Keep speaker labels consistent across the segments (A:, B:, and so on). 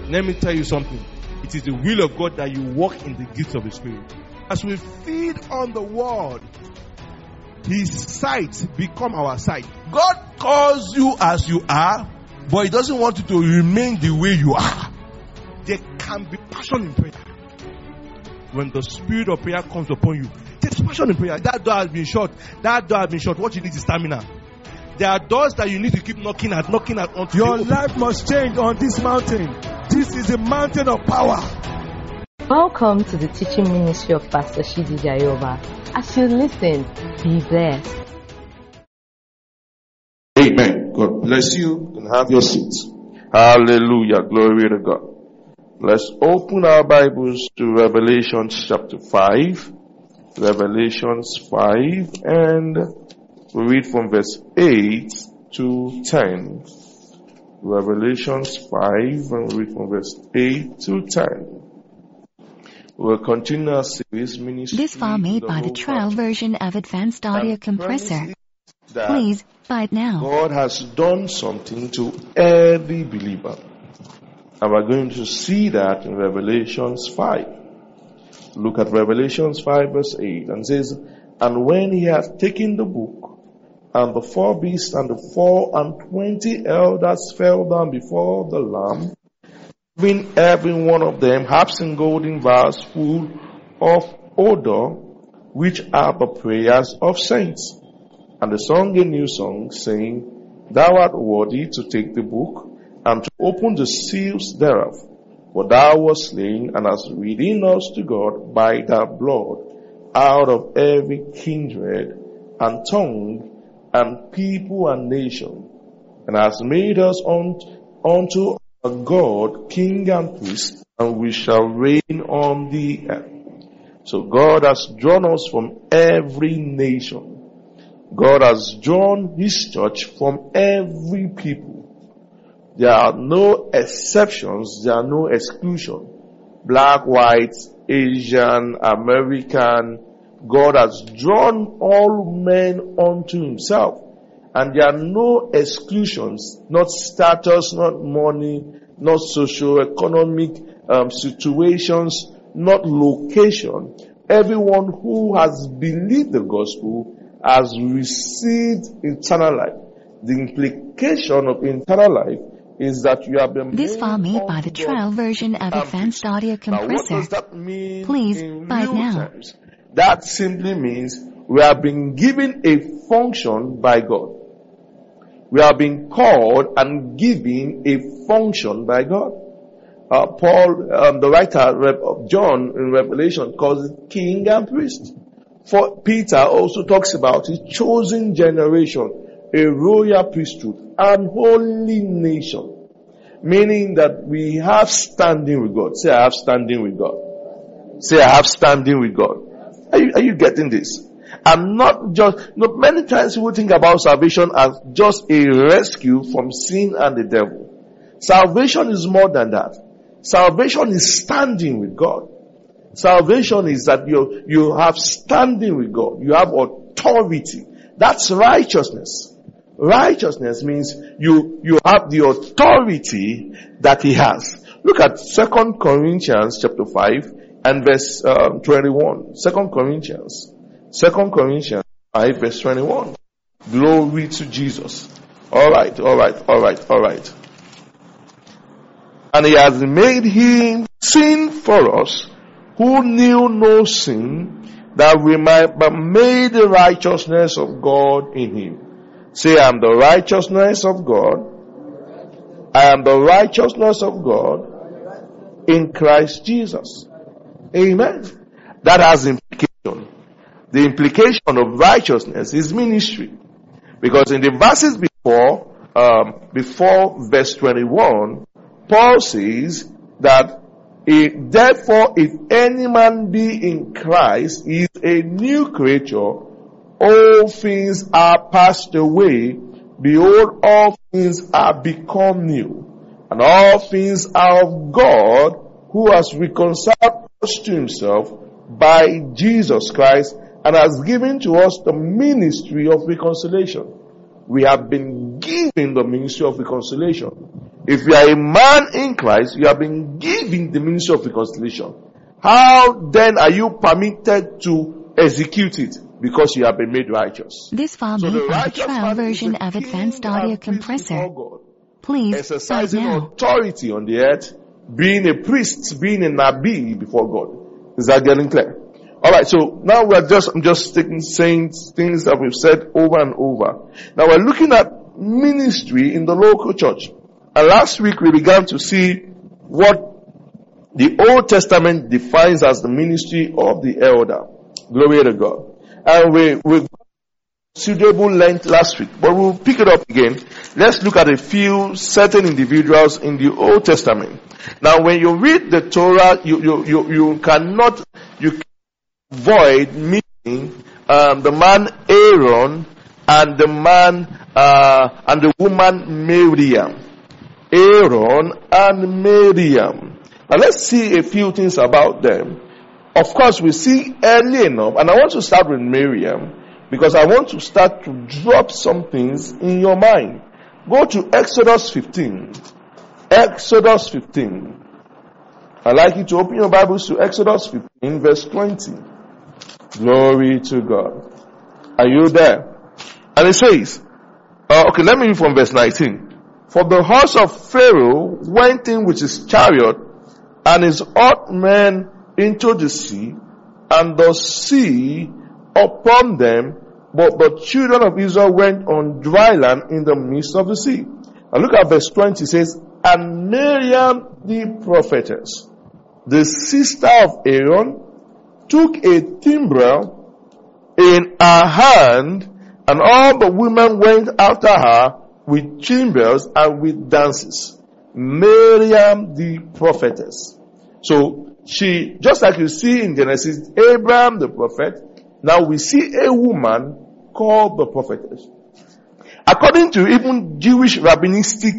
A: Let me tell you something. It is the will of God that you walk in the gifts of the Spirit. As we feed on the word, His sight become our sight. God calls you as you are, but He doesn't want you to remain the way you are. There can be passion in prayer. When the spirit of prayer comes upon you, there's passion in prayer. That door has been shut. What you need is stamina. There are doors that you need to keep knocking at until
B: your life must change on this mountain. This is a mountain of power.
C: Welcome to the teaching ministry of Pastor Shidi Jayoba. As you listen, be blessed.
D: Amen. God bless you and have your seats. Hallelujah. Glory to God. Let's open our Bibles to Revelation chapter 5. Revelations 5, and we read from verse 8 to 10. Revelations 5, and we read from verse 8 to 10. We'll continue our series ministry.
E: This file made by the trial version of Advanced Audio Compressor. Please buy it now.
D: God has done something to every believer. And we're going to see that in Revelations 5. Look at Revelations 5 verse 8 and says, "And when he had taken the book, and the 4 beasts and the 24 elders fell down before the Lamb, having every one of them harps and golden vials full of odor, which are the prayers of saints. And they sung a new song, saying, Thou art worthy to take the book, and to open the seals thereof. For thou wast slain, and hast redeemed us to God by thy blood, out of every kindred, and tongue, and people, and nation, and hast made us unto a God, king and priest, and we shall reign on the earth." So God has drawn us from every nation. God has drawn His church from every people. There are no exceptions. There are no exclusion. Black, white, Asian, American. God has drawn all men unto Himself. And there are no exclusions. Not status, not money, not socio-economic situations, not location. Everyone who has believed the gospel has received eternal life. The implication of eternal life is that you have been
E: This file made by the trial version of Advanced Audio Compressor.
D: Now, what does that mean?
E: Please
D: in
E: buy it
D: real
E: now.
D: terms? That simply means we have been given a function by God. We have been called and given a function by God. Paul, the writer of John in Revelation, calls it king and priest. For Peter also talks about his chosen generation, a royal priesthood, and holy nation. Meaning that we have standing with God. Say, I have standing with God. Say, I have standing with God. Are you getting this? And not just, many times people think about salvation as just a rescue from sin and the devil. Salvation is more than that. Salvation is standing with God. Salvation is that you have standing with God. You have authority. That's righteousness. Righteousness means you have the authority that He has. Look at 2 Corinthians chapter 5 and verse 21. 2 Corinthians 5 verse 21. Glory to Jesus. Alright. "And He has made Him sin for us, who knew no sin, that we might be made the righteousness of God in Him." Say, I am the righteousness of God. I am the righteousness of God in Christ Jesus. Amen. That has implication. The implication of righteousness is ministry. Because in the verses before verse 21, Paul says that therefore if any man be in Christ, he is a new creature. All things are passed away. Behold, all things are become new. And all things are of God, who has reconciled us to Himself by Jesus Christ, and has given to us the ministry of reconciliation. We have been given the ministry of reconciliation. If you are a man in Christ, you have been given the ministry of reconciliation. How then are you permitted to execute it? Because you have been made righteous.
E: This file made by the trial version of Advanced Audio Compressor. Please
D: exercising
E: now.
D: authority on the earth, being a priest, being a Nabi before God. Is that getting clear? Alright, so now I'm just saying things that we've said over and over. Now we're looking at ministry in the local church. And last week we began to see what the Old Testament defines as the ministry of the elder. Glory to God. And we considerable length last week, but we'll pick it up again. Let's look at a few certain individuals in the Old Testament. Now when you read the Torah, you cannot avoid meeting the man Aaron and the man and the woman Miriam. Aaron and Miriam. Now let's see a few things about them. Of course, we see early enough, and I want to start with Miriam because I want to start to drop some things in your mind. Go to Exodus 15. Exodus 15. I'd like you to open your Bibles to Exodus 15, verse 20. Glory to God. Are you there? And it says, okay, let me read from verse 19. For the horse of Pharaoh went in with his chariot and his oxen into the sea, and the sea upon them, but the children of Israel went on dry land in the midst of the sea. And look at verse 20, it says, and Miriam the prophetess, the sister of Aaron, took a timbrel in her hand, and all the women went after her with timbrels and with dances. Miriam the prophetess. So, she, just like you see in Genesis, Abraham the prophet, now we see a woman called the prophetess. According to even Jewish rabbinistic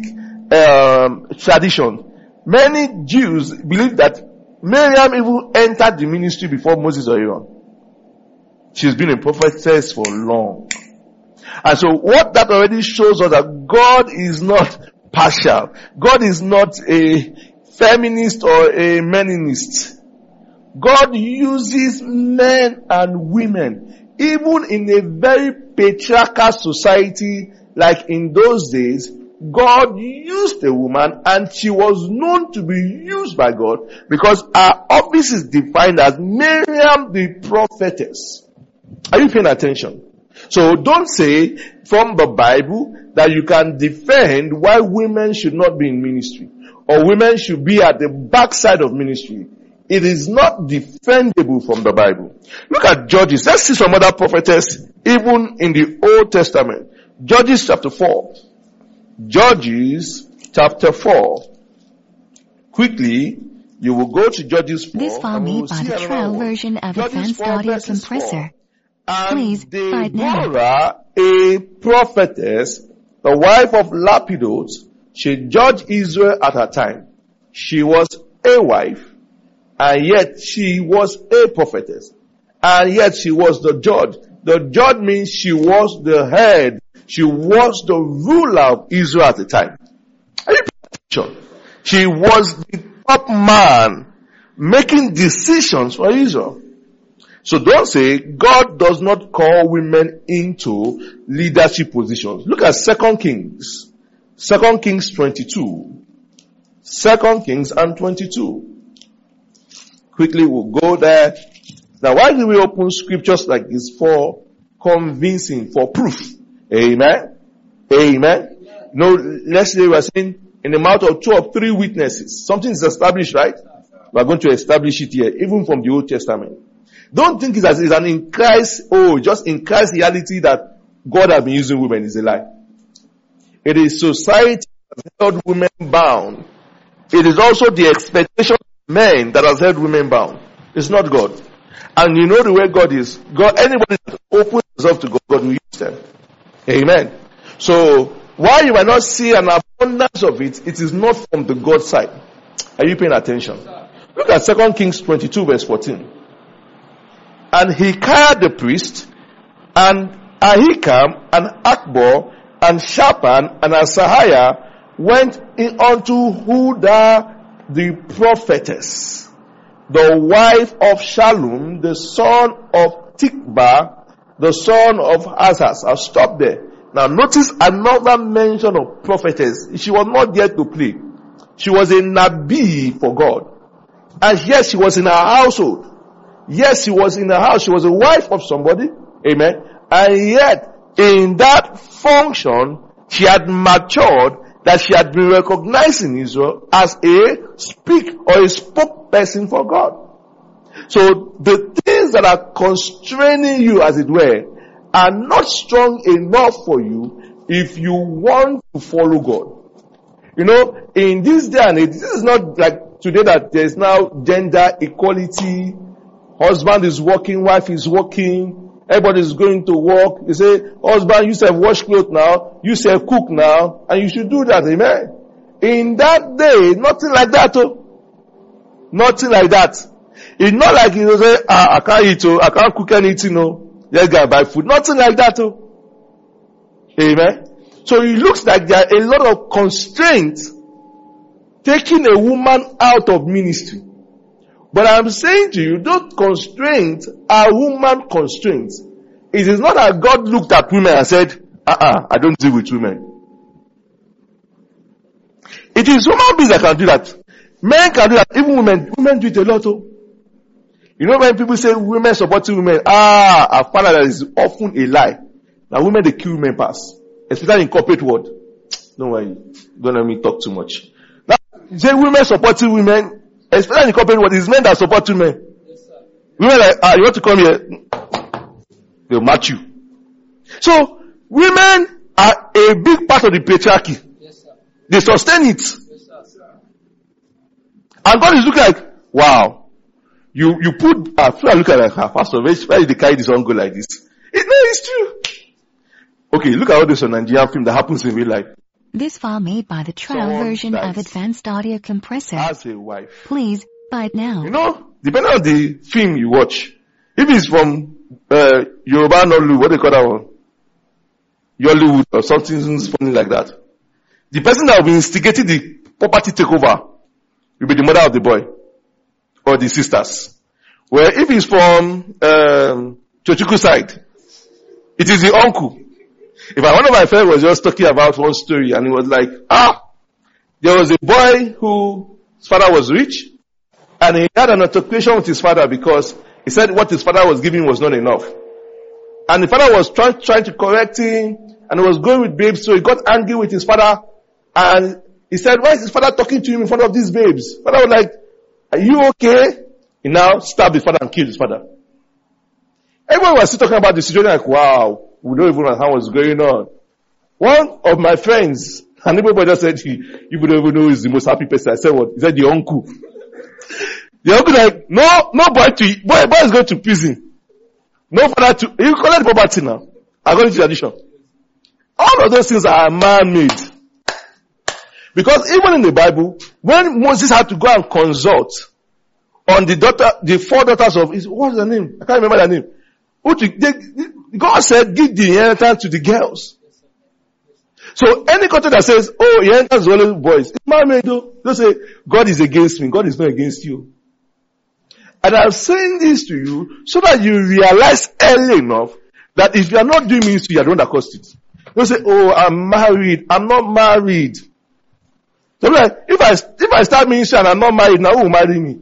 D: tradition, many Jews believe that Miriam even entered the ministry before Moses or Aaron. She's been a prophetess for long. And so what that already shows us that God is not partial. God is not a feminist or a meninist. God uses men and women. Even in a very patriarchal society like in those days, God used a woman and she was known to be used by God because her office is defined as Miriam the prophetess. Are you paying attention? So don't say from the Bible that you can defend why women should not be in ministry or women should be at the backside of ministry. It is not defendable from the Bible. Look at Judges. Let's see some other prophetess even in the Old Testament. Judges chapter 4. Judges chapter 4. Quickly, you will go to Judges 4.
E: This file made by the trial version of Advanced Audio Compressor. Please find now.
D: Deborah, a prophetess, the wife of Lapidot, she judged Israel at her time. She was a wife, and yet she was a prophetess. And yet she was the judge. The judge means she was the head. She was the ruler of Israel at the time. Are you paying attention? She was the top man making decisions for Israel. So don't say God does not call women into leadership positions. Look at 2 Kings. 2 Kings 22. 2 Kings and 22. Quickly we'll go there. Now why do we open scriptures like this? For convincing, for proof. Amen. Amen. No, let's say we're saying in the mouth of 2 or 3 witnesses. Something is established, right? We're going to establish it here, even from the Old Testament. Don't think it's an in Christ, just in Christ reality that God has been using women is a lie. It is society that has held women bound. It is also the expectation of men that has held women bound. It's not God. And you know the way God is. God, anybody that opens himself to God, God will use them. Amen. So, while you might not see an abundance of it, it is not from the God side. Are you paying attention? Look at 2 Kings 22 verse 14. And Hilkiah the priest, and Ahikam, and Akbor, and Shaphan and Asahiah went in unto Huldah the prophetess, the wife of Shallum, the son of Tikva, the son of Azaz. I'll stop there. Now notice another mention of prophetess. She was not there to play. She was a Nabi for God. And yes, she was in her household. Yes, she was in her house. She was a wife of somebody. Amen. And yet, in that function, she had matured, that she had been recognized in Israel as a spokesperson for God. So the things that are constraining you, as it were, are not strong enough for you if you want to follow God. You know, in this day and age, this is not like today that there is now gender equality. Husband is working, wife is working, everybody is going to work. They say, husband, you say wash clothes now, you say cook now, and you should do that, amen. In that day, nothing like that, oh. Nothing like that. It's not like you say, I can't eat, oh, I can't cook anything, oh. Let's go buy food. Nothing like that, oh. Amen. So it looks like there are a lot of constraints taking a woman out of ministry. But I'm saying to you, those constraints are human constraints. It is not that God looked at women and said, I don't deal with women. It is human beings that can do that. Men can do that. Even women do it a lot. Oh. You know when people say women supporting women, I find that is often a lie. Now women, they kill women pass. Especially in corporate world. Don't worry. Don't let me talk too much. Now, say women supporting women, especially in the corporate world, it's men that support women. Yes, sir. Women like, you want to come here? They'll match you. So, women are a big part of the patriarchy. Yes, sir. They sustain it. Yes, sir. And God is looking like, wow. You put, I look at like, Pastor, why did they carry this on go like this? It's true. Okay, look at all this on Nigerian film that happens in real life.
E: This file made by the trial version of Advanced Audio Compressor.
D: As a wife.
E: Please buy it now.
D: You know, depending on the film you watch, if it's from Yoruba Nollywood, what they call that one? Yollywood or something funny like that. The person that will be instigating the property takeover will be the mother of the boy or the sisters. Well, if it's from Chochuku side, it is the uncle. One of my friends was just talking about one story and he was like, there was a boy whose father was rich and he had an altercation with his father because he said what his father was giving was not enough. And the father was trying to correct him and he was going with babes, so he got angry with his father and he said, why is his father talking to him in front of these babes? Father was like, are you okay? He now stabbed his father and killed his father. Everyone was still talking about the situation like, wow. We don't even know how what's going on. One of my friends, and everybody just said, you don't even know who's the most happy person. I said what? He said the uncle. The uncle like, no boy is going to prison. No father to, you collect property now. According to tradition. All of those things are man-made. Because even in the Bible, when Moses had to go and consult on the four daughters of his, what's her name? I can't remember their name. God said, give the inheritance to the girls. So any country that says, inheritance is only boys, it's man-made though. Don't say, God is against me. God is not against you. And I'm saying this to you so that you realize early enough that if you are not doing ministry, you are the one that caused it. Don't say, I'm married. I'm not married. So like, if I start ministry and I'm not married, now who will marry me?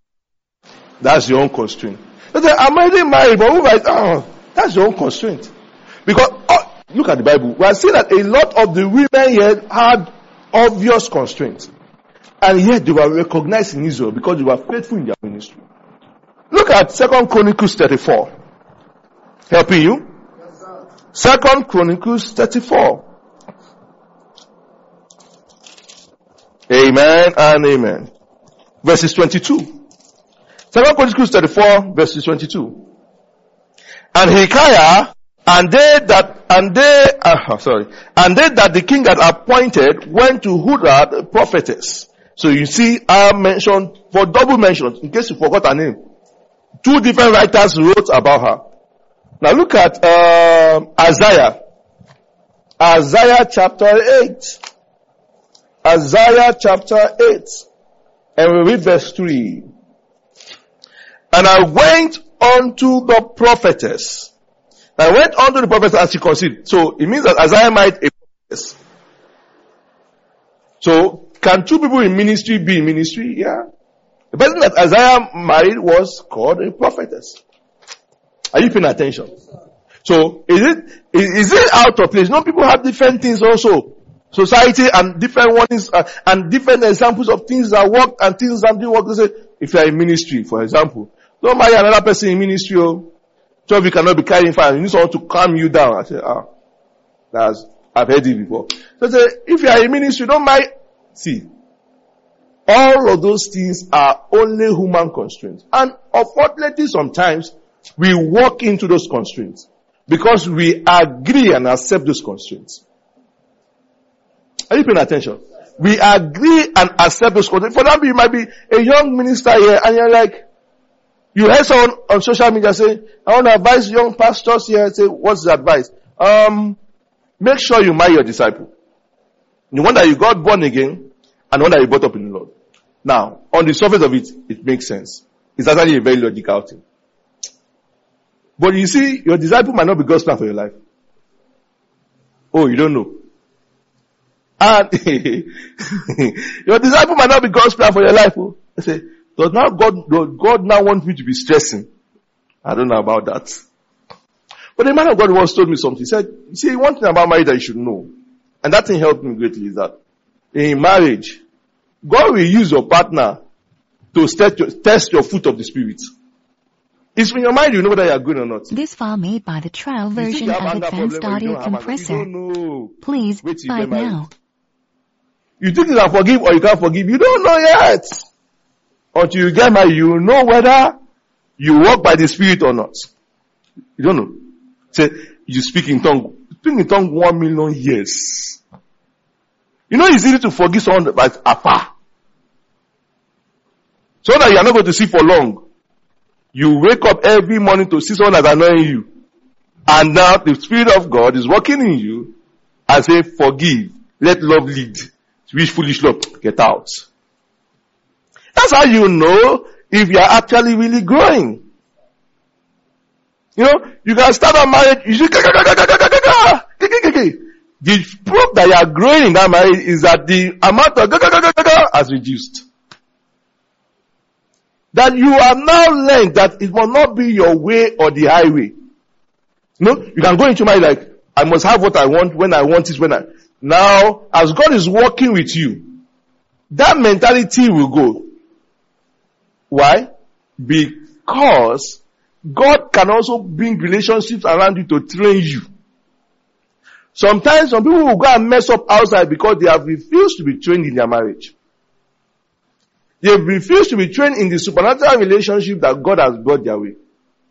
D: That's your own constraint. Don't say, I'm already married, but who will that's your own constraint. Because, look at the Bible. We are seeing that a lot of the women here had obvious constraints. And yet they were recognized in Israel because they were faithful in their ministry. Look at 2 Chronicles 34. Helping you? Yes, 2 Chronicles 34. Amen and amen. Verses 22. 2 Chronicles 34 verses 22. And Hilkiah, and they that the king had appointed went to Huldah the prophetess. So you see, I mentioned, for double mention, in case you forgot her name. 2 different writers wrote about her. Now look at, Isaiah. Isaiah chapter 8. Isaiah chapter 8. And we read verse 3. And I went unto the prophetess. I went unto the prophetess as she conceived. So it means that Isaiah married a prophetess. So can two people in ministry be in ministry? Yeah. The person that Isaiah married was called a prophetess. Are you paying attention? So is it out of place? No, people have different things also. Society and different warnings and different examples of things that work and things that didn't work. They say, if you are in ministry, for example, don't marry another person in ministry. Oh, so if you cannot be carrying fire, you need someone to calm you down. I say, I've heard it before. So say, if you are in ministry, don't marry. See, all of those things are only human constraints. And unfortunately, sometimes we walk into those constraints because we agree and accept those constraints. Are you paying attention? We agree and accept those constraints. For example, you might be a young minister here and you're like, you heard someone on social media say, I want to advise young pastors here and say, what's the advice? Make sure you marry your disciple. The one that you got born again and the one that you brought up in the Lord. Now, on the surface of it, it makes sense. It's actually a very logical thing. But you see, your disciple might not be God's plan for your life. Oh, you don't know. And your disciple might not be God's plan for your life. Oh. I say, does God now want me to be stressing? I don't know about that. But the man of God once told me something. He said, you see, one thing about marriage that you should know, and that thing helped me greatly, is that in marriage, God will use your partner to test your fruit of the Spirit. It's when your mind you know whether you are good or not.
E: This file made by the trial version of Advanced Audio Compressor. Please buy it now.
D: You think you can forgive or you can't forgive. You don't know yet. Until you get married, you know whether you walk by the Spirit or not. You don't know. Say, you speak in tongue. Speak in tongue 1 million years. You know it's easy to forgive someone that's afar. So that you are not going to see for long. You wake up every morning to see someone that's annoying you. And now the Spirit of God is working in you and say, forgive. Let love lead. Which foolish love? Get out. That's how you know if you are actually really growing. You know, you can start a marriage, you see, the proof that you are growing in that marriage is that the amount of has reduced. That you have now learned that it will not be your way or the highway. You know, you can go into marriage like, I must have what I want when I want it now, as God is working with you, that mentality will go. Why? Because God can also bring relationships around you to train you. Sometimes some people will go and mess up outside because they have refused to be trained in their marriage. They refuse to be trained in the supernatural relationship that God has brought their way.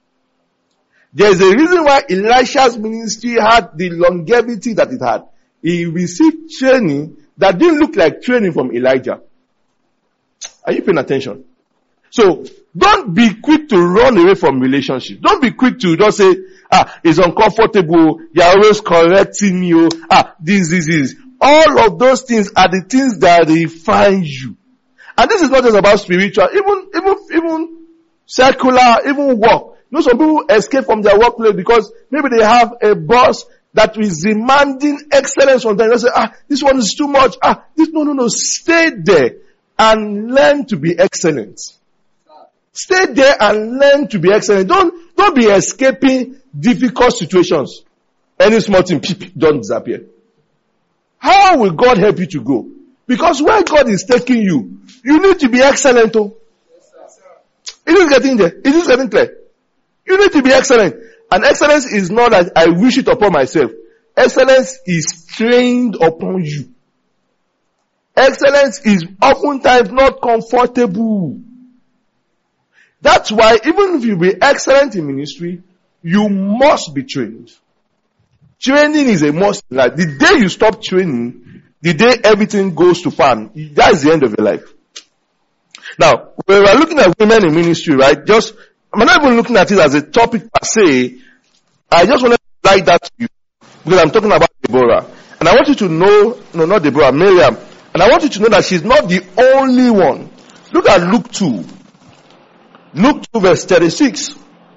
D: There is a reason why Elisha's ministry had the longevity that it had. He received training that didn't look like training from Elijah. Are you paying attention? So, don't be quick to run away from relationships. Don't be quick to just say, it's uncomfortable, you're always correcting me, this. All of those things are the things that refine you. And this is not just about spiritual, even secular, even work. You know, some people escape from their workplace because maybe they have a boss that is demanding excellence from them. They say, this one is too much. No. Stay there and learn to be excellent. Stay there and learn to be excellent. Don't be escaping difficult situations. Any small thing, don't disappear. How will God help you to grow? Because where God is taking you, you need to be excellent. Oh. It is getting there. It is getting clear. You need to be excellent. And excellence is not that I wish it upon myself. Excellence is trained upon you. Excellence is oftentimes not comfortable. That's why even if you be excellent in ministry, you must be trained. Training is a must. Like the day you stop training, the day everything goes to fan, that's the end of your life. Now, when we're looking at women in ministry, right, I'm not even looking at it as a topic per se. I just want to highlight that to you because I'm talking about Deborah. And I want you to know, no, not Deborah, Miriam. And I want you to know that she's not the only one. Look at Luke 2. Luke 2 verse 36.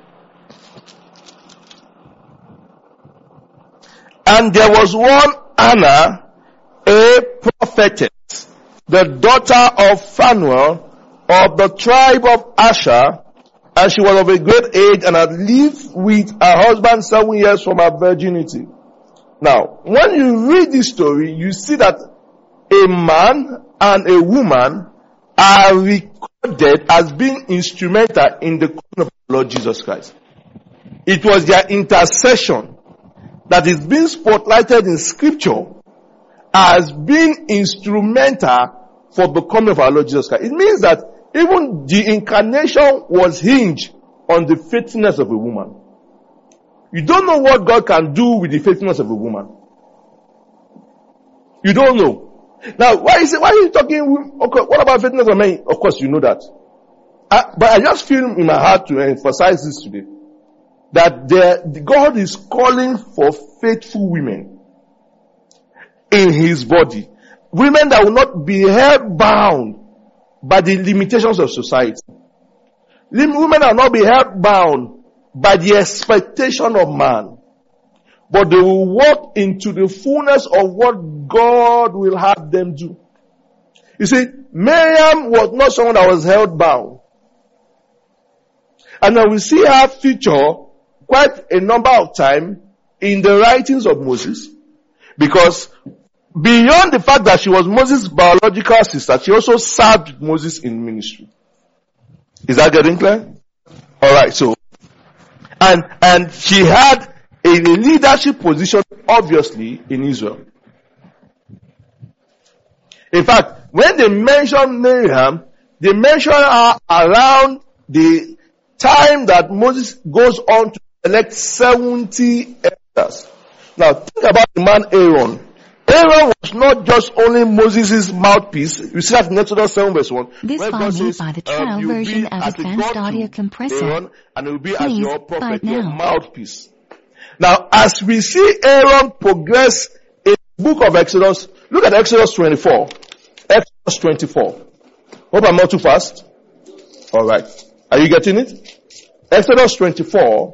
D: And there was one Anna, a prophetess, the daughter of Phanuel, of the tribe of Asher, and she was of a great age and had lived with her husband 7 years from her virginity. Now, when you read this story, you see that a man and a woman are recorded as being instrumental in the coming of the Lord Jesus Christ. It was their intercession that is being spotlighted in scripture as being instrumental for the coming of our Lord Jesus Christ. It means that even the incarnation was hinged on the faithfulness of a woman. You don't know what God can do with the faithfulness of a woman. You don't know. Now, why are you talking, okay, what about faithfulness of men? Of course you know that. But I just feel in my heart to emphasize this today. That God is calling for faithful women in His body. Women that will not be held bound by the limitations of society. Women that will not be held bound by the expectation of man. But they will walk into the fullness of what God will have them do. You see, Miriam was not someone that was held bound. And now we see her feature quite a number of times in the writings of Moses. Because beyond the fact that she was Moses' biological sister, she also served Moses in ministry. Is that getting clear? Alright, so, and she had a leadership position, obviously, in Israel. In fact, when they mention Miriam, they mention her around the time that Moses goes on to elect 70 elders. Now, think about the man Aaron. Aaron was not just only Moses' mouthpiece. You see that in Exodus 7 verse 1.
E: This file made by the trial version of Advanced Audio Compressor.
D: Aaron, and it will be as
E: Please
D: your prophet,
E: buy
D: your
E: now.
D: mouthpiece. Now, as we see Aaron progress in the book of Exodus, look at Exodus 24. Exodus 24. Hope I'm not too fast. Alright. Are you getting it? Exodus 24.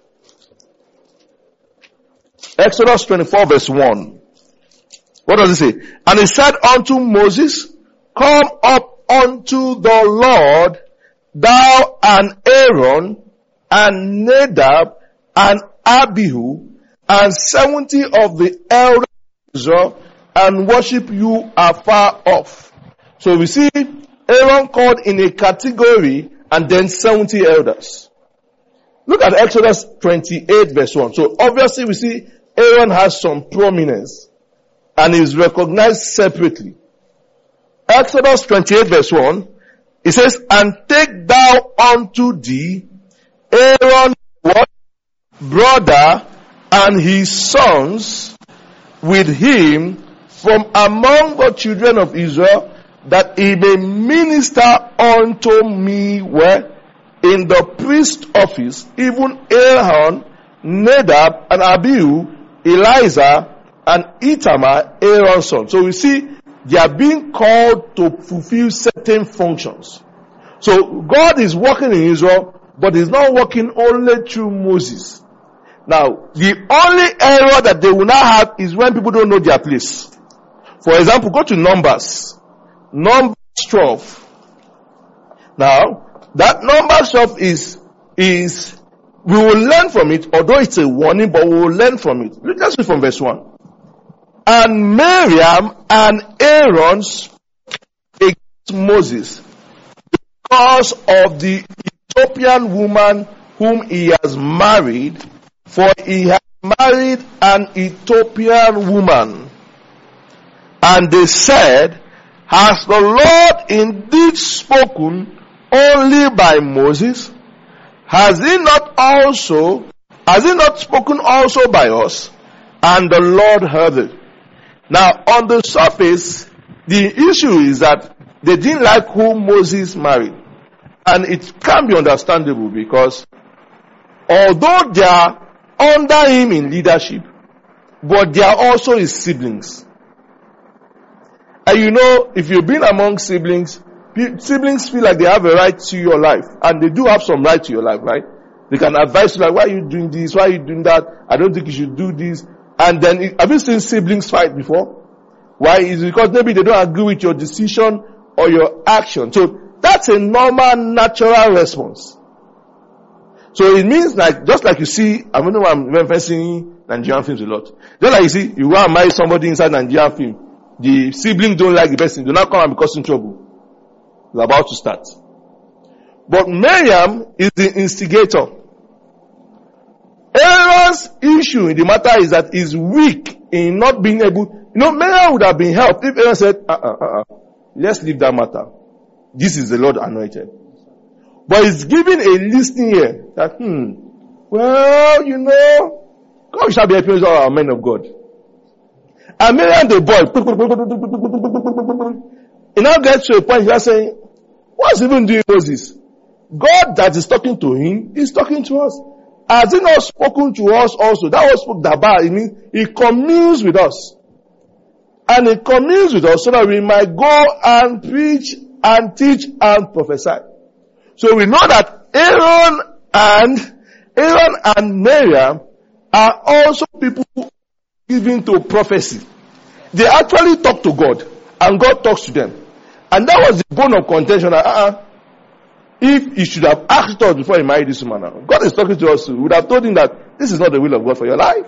D: Exodus 24 verse 1. What does it say? And he said unto Moses, come up unto the Lord, thou and Aaron, and Nadab, and Abihu, and 70 of the elders of Israel, and worship you afar off. So we see Aaron called in a category, and then 70 elders. Look at Exodus 28 verse 1. So obviously we see Aaron has some prominence and is recognized separately. Exodus 28 verse 1, it says, and take thou unto thee Aaron, what? Brother, and his sons with him from among the children of Israel, that he may minister unto me where? In the priest office, even Aaron, Nadab, and Abihu, Eleazar, and Itamar, Aaron's son. So we see they are being called to fulfill certain functions. So God is working in Israel, but He's not working only through Moses. Now, the only error that they will not have is when people don't know their place. For example, go to Numbers. Numbers 12. Now, that Numbers 12 is, we will learn from it, although it's a warning, but we will learn from it. Let's read from verse 1. And Miriam and Aaron spoke against Moses because of the Ethiopian woman whom he has married, for he had married an Ethiopian woman. And they said, has the Lord indeed spoken only by Moses? Has he not spoken also by us? And the Lord heard it. Now, on the surface, the issue is that they didn't like who Moses married. And it can be understandable because although they are under him in leadership, but they are also his siblings. And you know, if you've been among siblings, siblings feel like they have a right to your life. And they do have some right to your life, right? They can advise you like, why are you doing this? Why are you doing that? I don't think you should do this. And then, have you seen siblings fight before? Why? Is it because maybe they don't agree with your decision or your action. So that's a normal, natural response. So it means like, just like you see, I don't know why I'm referencing Nigerian films a lot. Just like you see, you go and marry somebody inside Nigerian film. The siblings don't like the person. Do not come and be causing trouble. It's about to start. But Miriam is the instigator. Aaron's issue in the matter is that he's weak in not being able. You know, Miriam would have been helped if Aaron said, let's leave that matter. This is the Lord anointed. But he's giving a listening ear that, well, you know, God shall be helping all our men of God. And Miriam the boy, he now gets to a point where he's saying, what's even doing Moses? God that is talking to him is talking to us. Has he not spoken to us also? That was spoke about. It means he communes with us. And he communes with us so that we might go and preach and teach and prophesy. So we know that Aaron and Miriam are also people given to prophecy. They actually talk to God and God talks to them. And that was the bone of contention. If he should have asked us before he married this woman, God is talking to us. We would have told him that this is not the will of God for your life.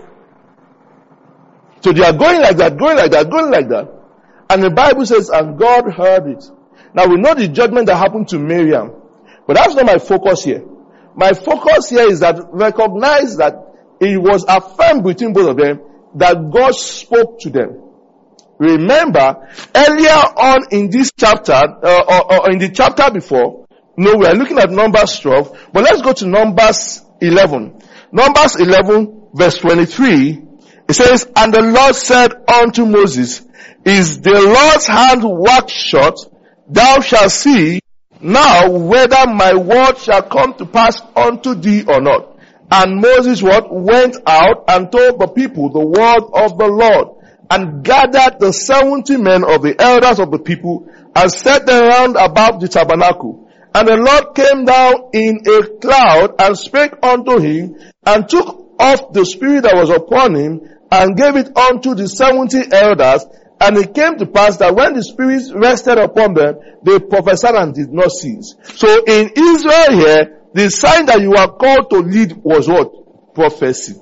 D: So they are going like that, going like that, going like that. And the Bible says, and God heard it. Now we know the judgment that happened to Miriam. But that's not my focus here. My focus here is that recognize that it was affirmed between both of them that God spoke to them. Remember, earlier on in this chapter, or in the chapter before, we are looking at Numbers 12, but let's go to Numbers 11. Numbers 11 verse 23, it says, and the Lord said unto Moses, is the Lord's hand waxed short? Thou shalt see now whether my word shall come to pass unto thee or not. And Moses went out and told the people the word of the Lord, and gathered the 70 men of the elders of the people, and set them round about the tabernacle. And the Lord came down in a cloud, and spake unto him, and took off the spirit that was upon him, and gave it unto the 70 elders. And it came to pass that when the Spirit rested upon them, they prophesied and did not cease. So in Israel here, the sign that you are called to lead was what? Prophecy.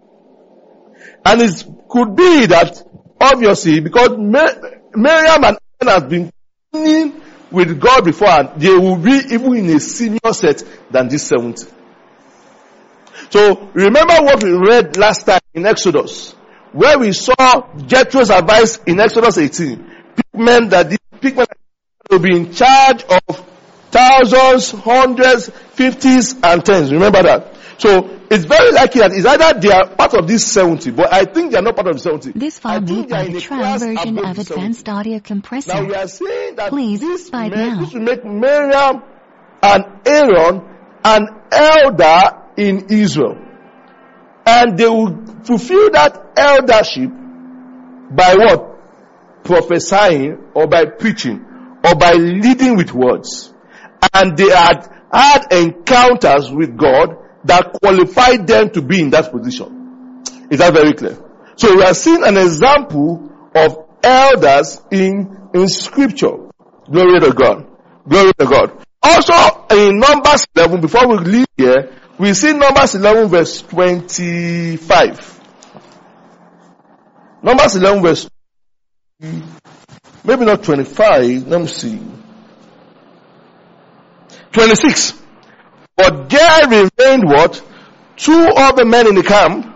D: And it could be that, obviously, because Miriam and Aaron have been communing with God before, and they will be even in a senior set than this 70. So remember what we read last time in Exodus, where we saw Jethro's advice in Exodus 18. Pick men that will be in charge of thousands, hundreds, 50s, and 10s. Remember that. So it's very likely that it's either they are part of this 70, but I think they are not part of the 70.
E: This file made by the trial version of Advanced Audio Compressor.
D: Now we are saying that
E: this
D: will make Miriam and Aaron an elder in Israel. And they will fulfill that eldership by what? Prophesying, or by preaching, or by leading with words. And they had encounters with God that qualified them to be in that position. Is that very clear? So we are seeing an example of elders in scripture. Glory to God. Glory to God. Also in Numbers 11, before we leave here, we see Numbers 11 verse 25. Numbers 11 verse, maybe not 25, let me see. 26. But there remained what? 2 other men in the camp.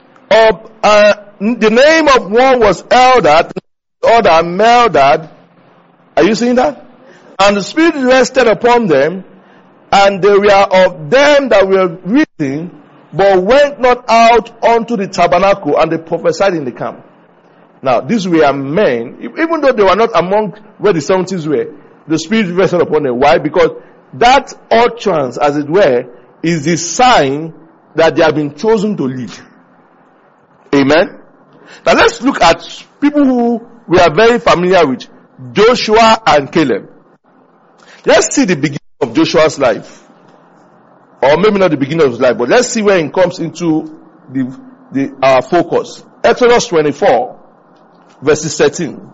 D: The name of one was Eldad, the other Meldad. Are you seeing that? And the Spirit rested upon them, and they were of them that were written, but went not out unto the tabernacle, and they prophesied in the camp. Now, these were men, even though they were not among where the 70s were, the Spirit rested upon them. Why? Because that utterance, as it were, is the sign that they have been chosen to lead. Amen? Now let's look at people who we are very familiar with, Joshua and Caleb. Let's see the beginning of Joshua's life. Or maybe not the beginning of his life, but let's see where it comes into our focus. Exodus 24, verses 13.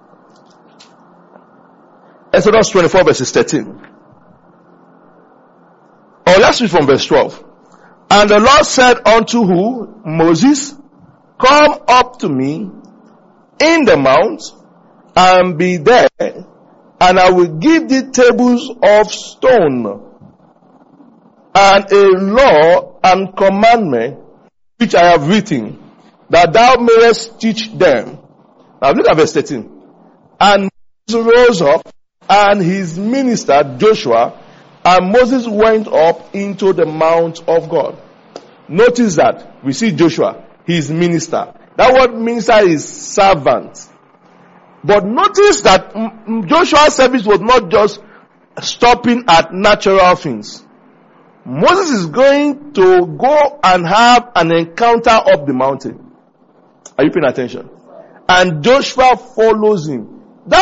D: Exodus 24, verses 13. Or let's read from verse 12. And the Lord said unto who? Moses, come up to me in the mount and be there, and I will give thee tables of stone and a law and commandment which I have written, that thou mayest teach them. Now look at verse 13. And Moses rose up, and his minister Joshua, and Moses went up into the mount of God. Notice that we see Joshua, his minister. That word minister is servant. But notice that Joshua's service was not just stopping at natural things. Moses is going to go and have an encounter up the mountain. Are you paying attention? And Joshua follows him.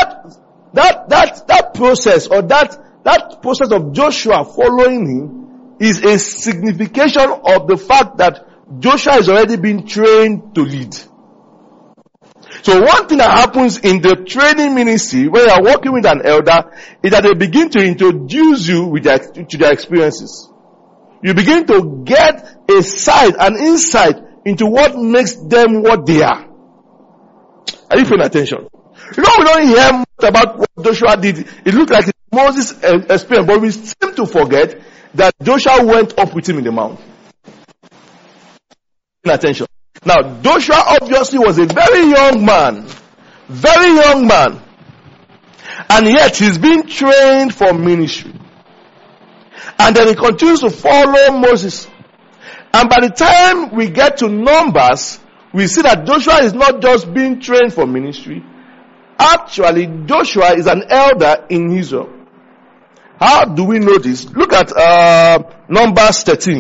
D: That process, or that process of Joshua following him, is a signification of the fact that Joshua has already been trained to lead. So one thing that happens in the training ministry when you are working with an elder is that they begin to introduce you to their experiences. You begin to get an insight into what makes them what they are. Are you paying attention? We don't hear much about what Joshua did. It looked like Moses' experience, but we seem to forget that Joshua went up with him in the mount. Paying attention. Now, Joshua obviously was a very young man, and yet he's being trained for ministry. And then he continues to follow Moses. And by the time we get to Numbers, we see that Joshua is not just being trained for ministry. Actually, Joshua is an elder in Israel. How do we know this? Look at Numbers 13.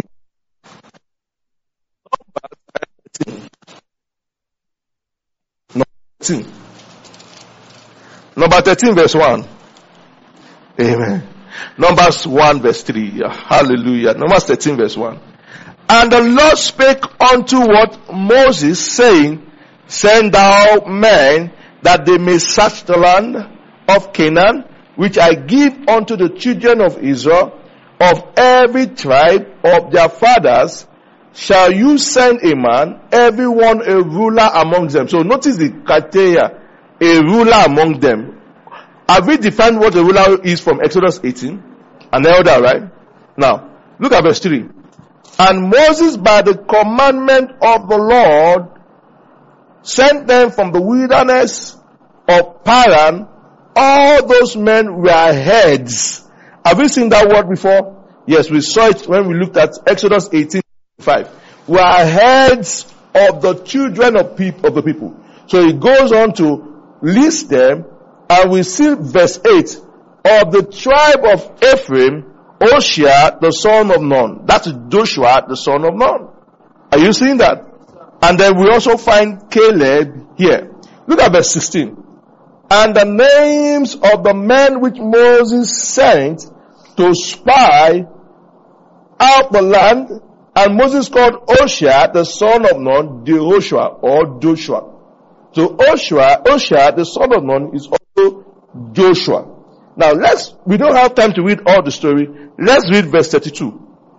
D: Number 13 verse 1. Amen. Numbers 1 verse 3. Hallelujah. Numbers 13 verse 1. And the Lord spake unto what? Moses, saying, send thou men that they may search the land of Canaan, which I give unto the children of Israel, of every tribe of their fathers, shall you send a man, every one a ruler among them. So notice the criteria, a ruler among them. Have we defined what a ruler is from Exodus 18? An elder, right? Now, look at verse 3. And Moses, by the commandment of the Lord, sent them from the wilderness of Paran. All those men were heads. Have we seen that word before? Yes, we saw it when we looked at Exodus 18:5. Were heads of the children of the people. So he goes on to list them, and we see verse 8. Of the tribe of Ephraim, Hoshea, the son of Nun. That's Joshua, the son of Nun. Are you seeing that? And then we also find Caleb here. Look at verse 16. And the names of the men which Moses sent to spy out the land, and Moses called Hoshea, the son of Nun, Jehoshua or Joshua. So Hoshea, the son of Nun, is also Joshua. Now we don't have time to read all the story. Let's read verse 32.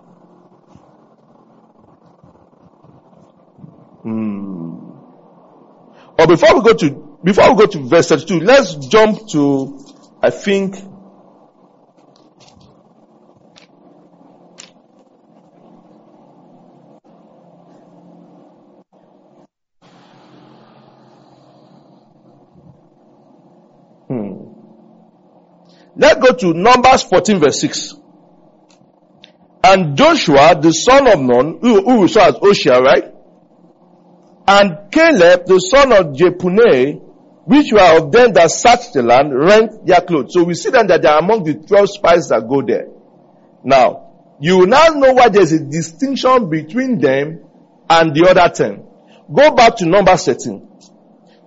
D: Or before we go to verse 32, let's jump to, I think, let's go to Numbers 14 verse 6. And Joshua, the son of Nun, who we saw as Hoshea, right? And Caleb, the son of Jephunneh, which were of them that searched the land, rent their clothes. So we see then that they are among the 12 spies that go there. Now, you will now know why there's a distinction between them and the other 10. Go back to Numbers 13.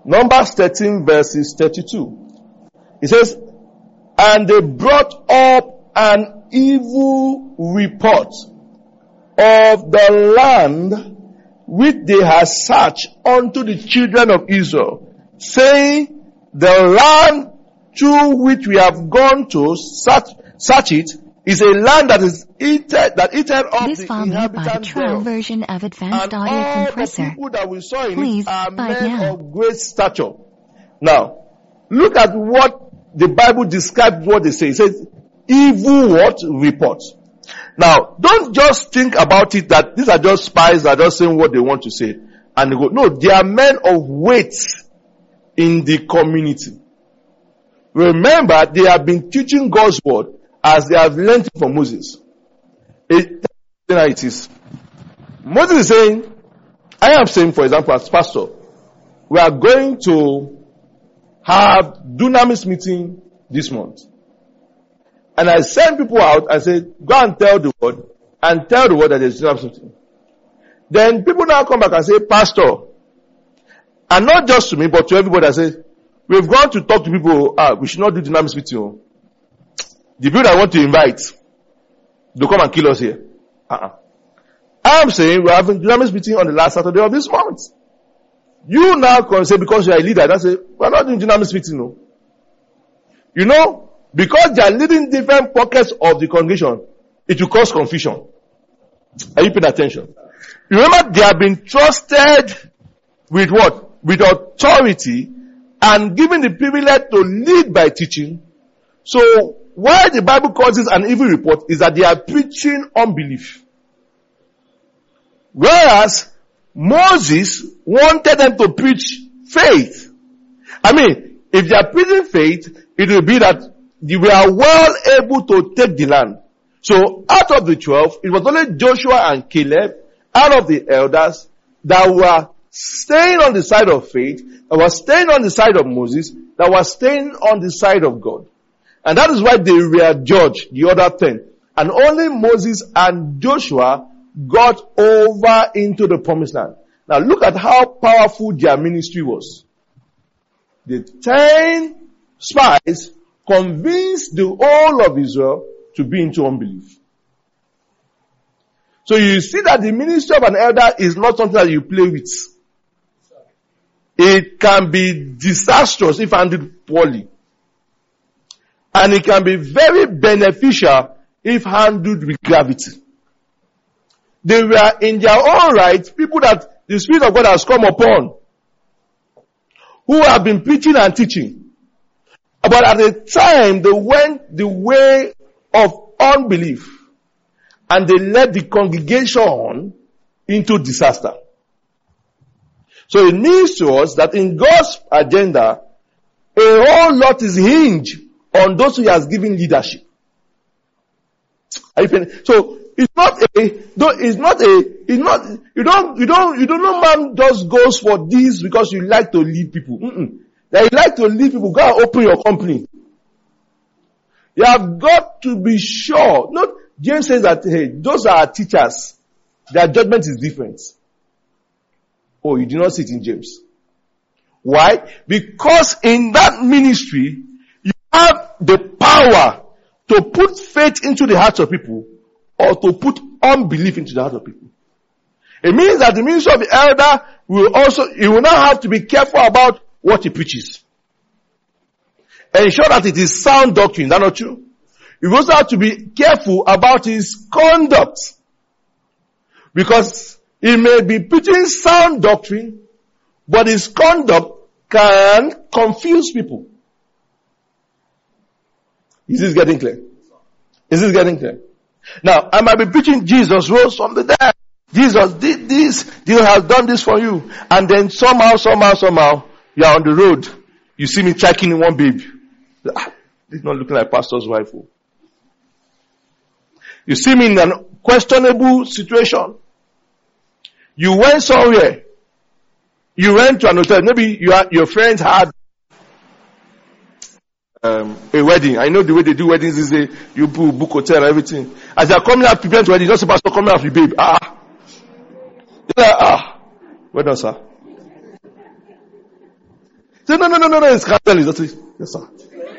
D: Numbers 13 verses 32. It says, and they brought up an evil report of the land which they had searched unto the children of Israel, saying, the land through which we have gone to search it is a land that is eaten up
E: this
D: the
E: file made by the
D: inhabitants
E: trial
D: thereof.
E: version of Advanced
D: And
E: Audio
D: all
E: Compressor.
D: the people that we saw in
E: Please
D: it are
E: buy it
D: men
E: now.
D: of great stature. Now, look at what the Bible describes what they say. It says, evil what? Report. Now, don't just think about it that these are just spies that are just saying what they want to say. And they go, no, they are men of weight in the community. Remember, they have been teaching God's word as they have learned from Moses. It is. Moses is saying, I am saying, for example, as pastor, we are going to have Dunamis meeting this month. And I send people out and say, go and tell the word, and tell the word that there's Dunamis meeting. Then people now come back and say, pastor, and not just to me, but to everybody that says, we've gone to talk to people, we should not do Dunamis meeting. The people I want to invite, they come and kill us here. I'm saying we're having Dunamis meeting on the last Saturday of this month. You now can say, because you're a leader, that's it, we're not doing Dunamis meeting, no. You know, because they are leading different pockets of the congregation, it will cause confusion. Are you paying attention? Remember, they have been trusted with what? With authority and given the privilege to lead by teaching. So, why the Bible calls this an evil report is that they are preaching unbelief. Whereas, Moses wanted them to preach faith. I mean, if they are preaching faith, it will be that they were well able to take the land. So, out of the 12, it was only Joshua and Caleb, out of the elders, that were staying on the side of faith, that were staying on the side of Moses, that were staying on the side of God. And that is why they were judged, the other 10. And only Moses and Joshua got over into the promised land. Now look at how powerful their ministry was. The 10 spies convinced the whole of Israel to be into unbelief. So you see that the ministry of an elder is not something that you play with. It can be disastrous if handled poorly. And it can be very beneficial if handled with gravity. They were in their own right people that the Spirit of God has come upon, who have been preaching and teaching. But at the time, they went the way of unbelief. And they led the congregation into disaster. So it means to us that in God's agenda, a whole lot is hinged on those who He has given leadership. So you don't know man just goes for this because you like to lead people. That you like to lead people, go and open your company. You have got to be sure. Not James says that, hey, those are teachers. Their judgment is different. Oh, you do not see it in James. Why? Because in that ministry, you have the power to put faith into the hearts of people or to put unbelief into the hearts of people. It means that the ministry of the elder he will now have to be careful about what he preaches. Ensure that it is sound doctrine. Is that not true? You also have to be careful about his conduct. Because he may be preaching sound doctrine, but his conduct can confuse people. Is this getting clear? Is this getting clear? Now, I might be preaching Jesus rose from the dead. Jesus did this. Jesus has done this for you. And then somehow, you are on the road. You see me checking in one baby. This is not looking like pastor's wife. You see me in a questionable situation. You went somewhere. You went to an hotel. Maybe your friends had a wedding. I know the way they do weddings is you book hotel and everything. As they are coming out preparing to wedding, just a pastor coming out with the babe. You're like, well done, sir. Say, no, it's catalyst. Yes, sir.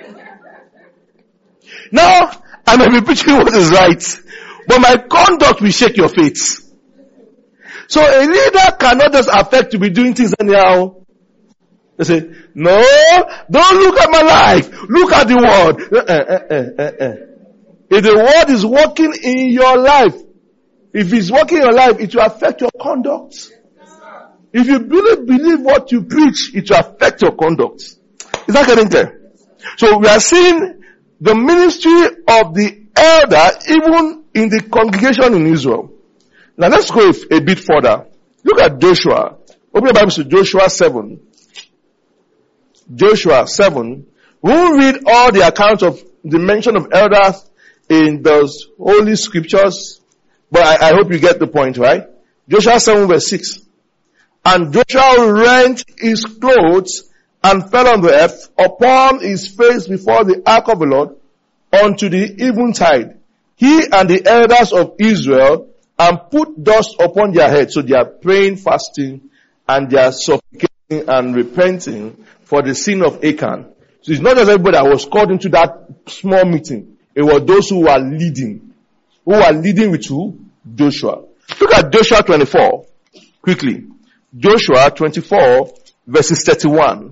D: Now, I may be preaching what is right, but my conduct will shake your faith. So a leader cannot just affect to be doing things anyhow. They say, no, don't look at my life. Look at the word. If the word is working in your life, if it's working in your life, it will affect your conduct. If you really believe what you preach, it will affect your conduct. Is that getting clear? So we are seeing the ministry of the elder even in the congregation in Israel. Now let's go a bit further. Look at Joshua. Open your Bibles to Joshua 7. Joshua 7. We won't read all the accounts of the mention of elders in those holy scriptures, but I hope you get the point, right? Joshua 7 verse 6. And Joshua rent his clothes and fell on the earth upon his face before the ark of the Lord unto the eventide. He and the elders of Israel, and put dust upon their heads. So they are praying, fasting, and they are supplicating and repenting for the sin of Achan. So it's not just everybody that was called into that small meeting. It was those who were leading. Who were leading with who? Joshua. Look at Joshua 24. Quickly. Joshua 24 verses 31.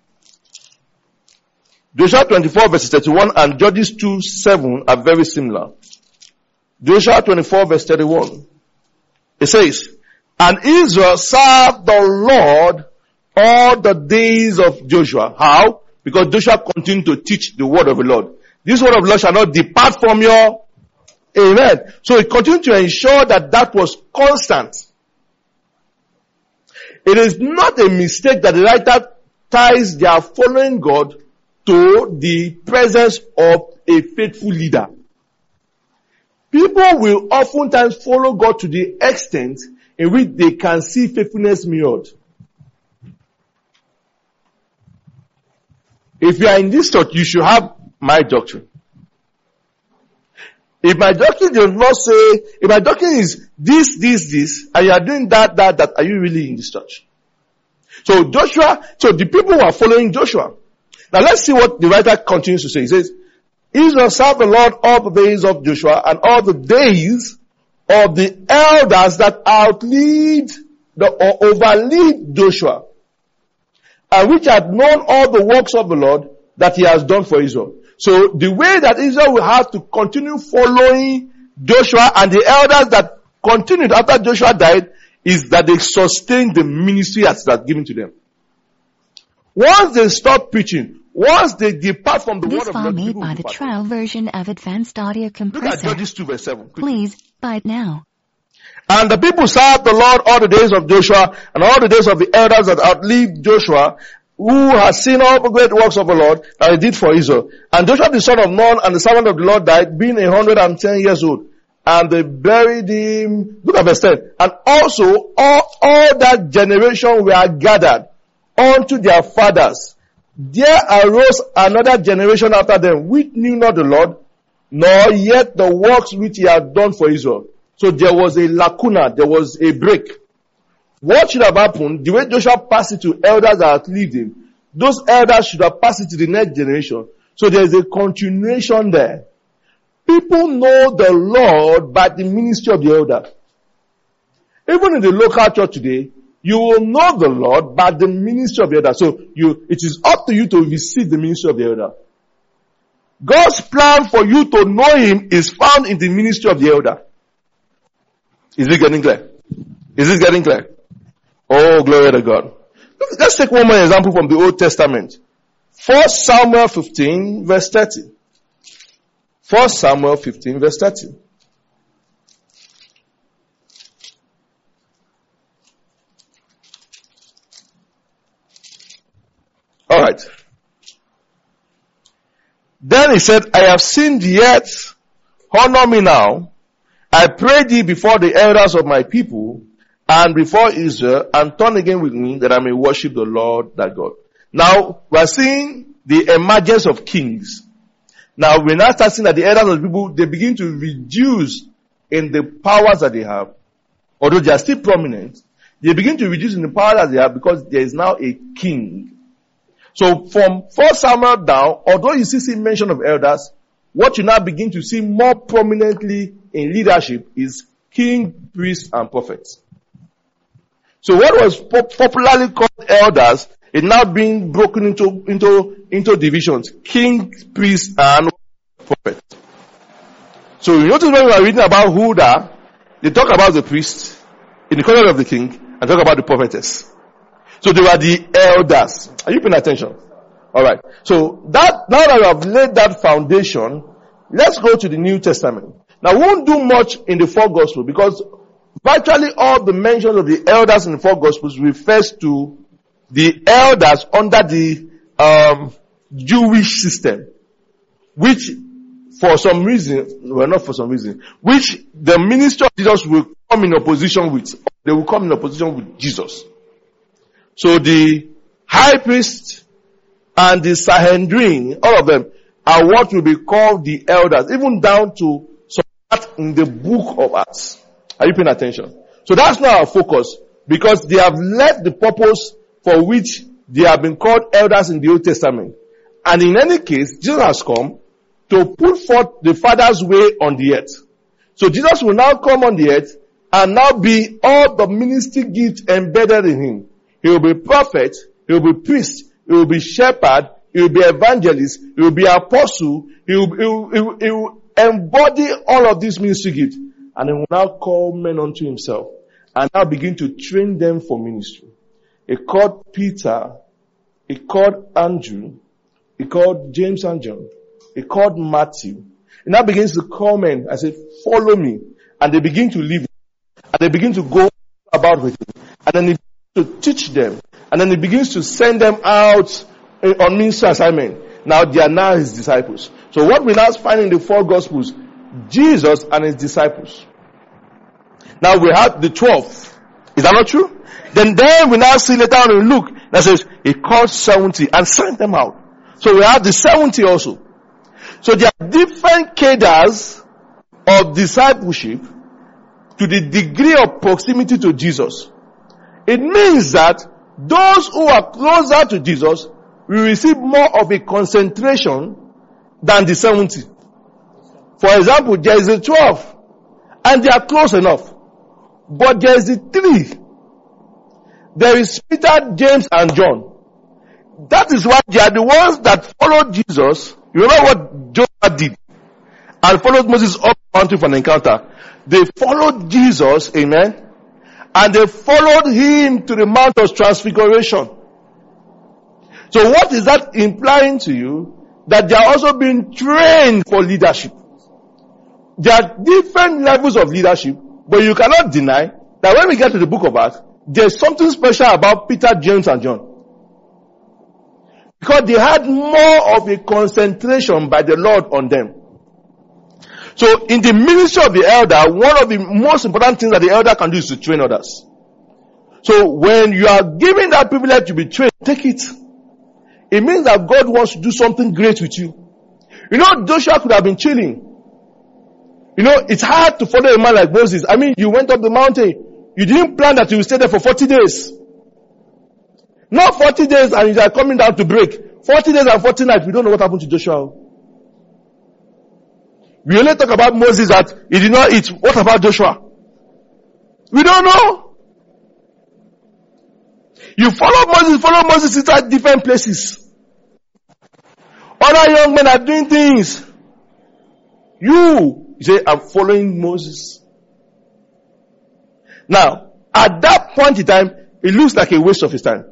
D: Joshua 24 verses 31 and Judges 2:7 are very similar. Joshua 24 verse 31. It says, and Israel served the Lord all the days of Joshua. How? Because Joshua continued to teach the word of the Lord. This word of the Lord shall not depart from your amen. So it continued to ensure that was constant. It is not a mistake that the writer ties their following God to the presence of a faithful leader. People will oftentimes follow God to the extent in which they can see faithfulness mirrored. If you are in this church, you should have my doctrine. If my doctrine does not say, if my doctrine is this, and you are doing that, are you really in this church? So the people who are following Joshua. Now let's see what the writer continues to say. He says, Israel served the Lord all the days of Joshua and all the days of the elders that overlead Joshua, and which had known all the works of the Lord that he has done for Israel. So the way that Israel will have to continue following Joshua and the elders that continued after Joshua died is that they sustain the ministry that's given to them. Once they stop preaching, once they depart from the word of God,
E: made by the trial version of Advanced Audio Compressor.
D: Look at Judges 2 verse 7.
E: Please buy it now.
D: And the people served the Lord all the days of Joshua and all the days of the elders that outlived Joshua, who has seen all the great works of the Lord that he did for Israel. And Joshua the son of Nun and the servant of the Lord died, being 110 years old. And they buried him. Look at verse 10. And also all that generation were gathered unto their fathers. There arose another generation after them, which knew not the Lord, nor yet the works which he had done for Israel. So there was a lacuna, there was a break. What should have happened? The way Joshua passed it to elders that outlived him, those elders should have passed it to the next generation. So there is a continuation there. People know the Lord by the ministry of the elder. Even in the local church today, you will know the Lord by the ministry of the elder. So it is up to you to receive the ministry of the elder. God's plan for you to know him is found in the ministry of the elder. Is it getting clear? Is this getting clear? Oh, glory to God. Let's take one more example from the Old Testament. 1 Samuel 15 verse 30. 1 Samuel 15 verse 30. Alright. Then he said, I have sinned yet, honor me now. I pray thee before the elders of my people and before Israel, and turn again with me that I may worship the Lord thy God. Now, we are seeing the emergence of kings. Now, we're not starting that the elders of the people, they begin to reduce in the powers that they have. Although they are still prominent, they begin to reduce in the power that they have because there is now a king. So from 1 Samuel down, although you see mention of elders, what you now begin to see more prominently in leadership is king, priest, and prophets. So what was popularly called elders is now being broken into divisions: king, priest, and prophet. So you notice when we are reading about Huldah, they talk about the priest in the corner of the king and talk about the prophetess. So they were the elders. Are you paying attention? Alright. So now that we have laid that foundation, let's go to the New Testament. Now we won't do much in the four Gospels because virtually all the mentions of the elders in the four Gospels refers to the elders under the Jewish system, which for some reason, well not for some reason, which the ministry of Jesus will come in opposition with. They will come in opposition with Jesus. So the high priest and the Sanhedrin, all of them, are what will be called the elders, even down to some part in the book of Acts. Are you paying attention? So that's not our focus, because they have left the purpose for which they have been called elders in the Old Testament. And in any case, Jesus has come to put forth the Father's way on the earth. So Jesus will now come on the earth and now be all the ministry gifts embedded in him. He will be prophet, he will be priest, he will be shepherd, he will be evangelist, he will be apostle, he will embody all of these ministry gifts. And he will now call men unto himself and now begin to train them for ministry. He called Peter, he called Andrew, he called James and John, he called Matthew. He now begins to call men and say, follow me. And they begin to live. And they begin to go about with him. And then he begins to teach them. And then he begins to send them out on ministry assignment. Now they are now his disciples. So what we now find in the four Gospels, Jesus and his disciples. Now we have the 12. Is that not true? Then we now see later on in Luke that says he called 70 and sent them out. So we have the 70 also. So there are different cadres of discipleship to the degree of proximity to Jesus. It means that those who are closer to Jesus will receive more of a concentration than the 70. For example, there is the 12 and they are close enough. But there is the 3. There is Peter, James, and John. That is why they are the ones that followed Jesus. You remember what Joshua did? And followed Moses up the mountain for an encounter. They followed Jesus, amen. And they followed him to the Mount of Transfiguration. So what is that implying to you? That they are also being trained for leadership. There are different levels of leadership, but you cannot deny that when we get to the book of Acts, there's something special about Peter, James, and John. Because they had more of a concentration by the Lord on them. So in the ministry of the elder, one of the most important things that the elder can do is to train others. So when you are given that privilege to be trained, take it. It means that God wants to do something great with you. You know, Joshua could have been chilling. You know, it's hard to follow a man like Moses. I mean, you went up the mountain. You didn't plan that you will stay there for 40 days. Not 40 days and you are coming down to break. 40 days and 40 nights. We don't know what happened to Joshua. We only talk about Moses that he did not eat. What about Joshua? We don't know. You follow Moses inside different places. Other young men are doing things. You say, I'm following Moses. Now, at that point in time, it looks like a waste of his time.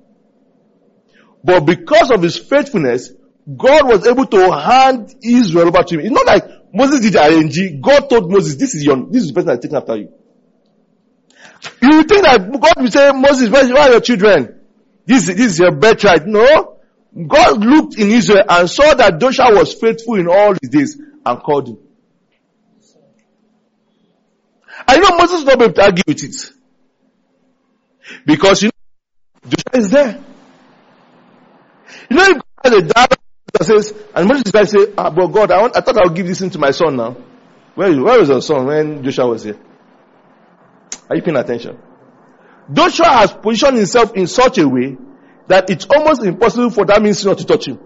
D: But because of his faithfulness, God was able to hand Israel over to him. It's not like Moses did ING. God told Moses, this is the person that's taking after you. You think that God will say, Moses, where are your children? This is your birthright. No. God looked in Israel and saw that Joshua was faithful in all his days and called him. I know Moses will not be able to argue with it. Because Joshua is there. You know, if God has a dad that says, and Moses is going to say, but God, I thought I would give this thing to my son now. Where was your son when Joshua was here? Are you paying attention? Joshua has positioned himself in such a way that it's almost impossible for that ministry not to touch him.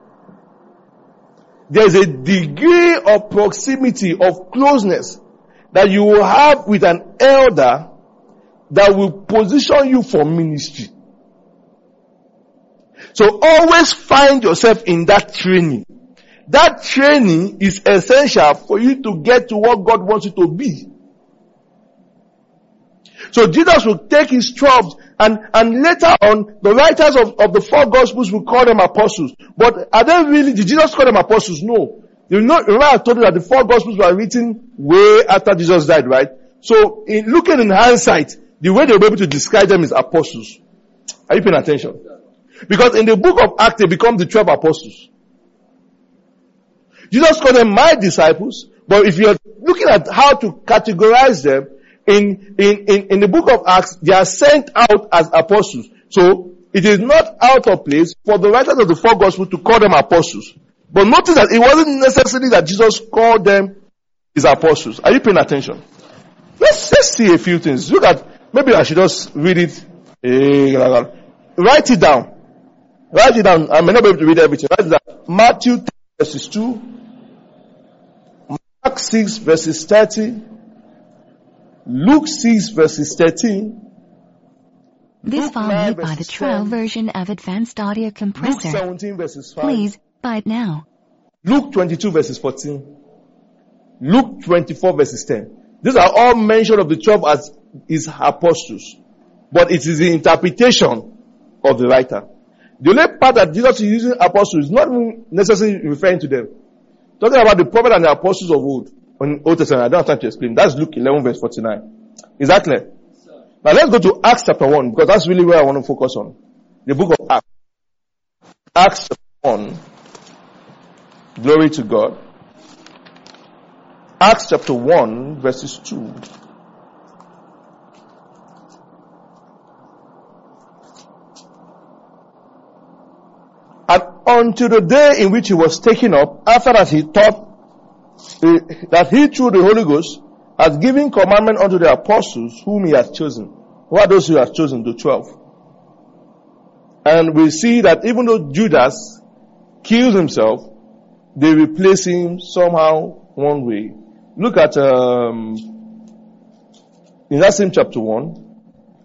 D: There's a degree of proximity, of closeness that you will have with an elder that will position you for ministry. So always find yourself in that training. That training is essential for you to get to what God wants you to be. So Jesus will take his 12 and later on, the writers of the 4 Gospels will call them apostles. But are they really, did Jesus call them apostles? No. Remember I told you that the 4 Gospels were written way after Jesus died, right? So looking in hindsight, the way they were able to describe them is apostles. Are you paying attention? Because in the book of Acts, they become the 12 apostles. Jesus called them my disciples, but if you're looking at how to categorize them, in the book of Acts, they are sent out as apostles. So, it is not out of place for the writers of the 4 Gospels to call them apostles. But notice that it wasn't necessarily that Jesus called them his apostles. Are you paying attention? Let's see a few things. Look at, maybe I should just read it. Write it down. Write it down. I may not be able to read everything. Write it down. Matthew 10 verses 2. Mark 6 verses 30. Luke 6 verses 13.
E: This followed by the trial version of Advanced Audio Compressor.
D: Luke 17 verses 5.
E: Please buy it now.
D: Luke 22 verses 14. Luke 24 verses 10. These are all mentioned of the 12 as his apostles. But it is the interpretation of the writer. The only part that Jesus is using apostles is not necessarily referring to them. Talking about the prophet and the apostles of old. On Old Testament, I don't have time to explain. That's Luke 11 verse 49. Is that clear? Now let's go to Acts chapter 1, because that's really where I want to focus on. The book of Acts. Acts chapter 1. Glory to God. Acts chapter 1 verses 2. And until the day in which he was taken up, after that he taught that he through the Holy Ghost has given commandment unto the apostles whom he has chosen. Who are those who has chosen? The 12. And we see that even though Judas kills himself, they replace him somehow one way. Look at in that same chapter 1.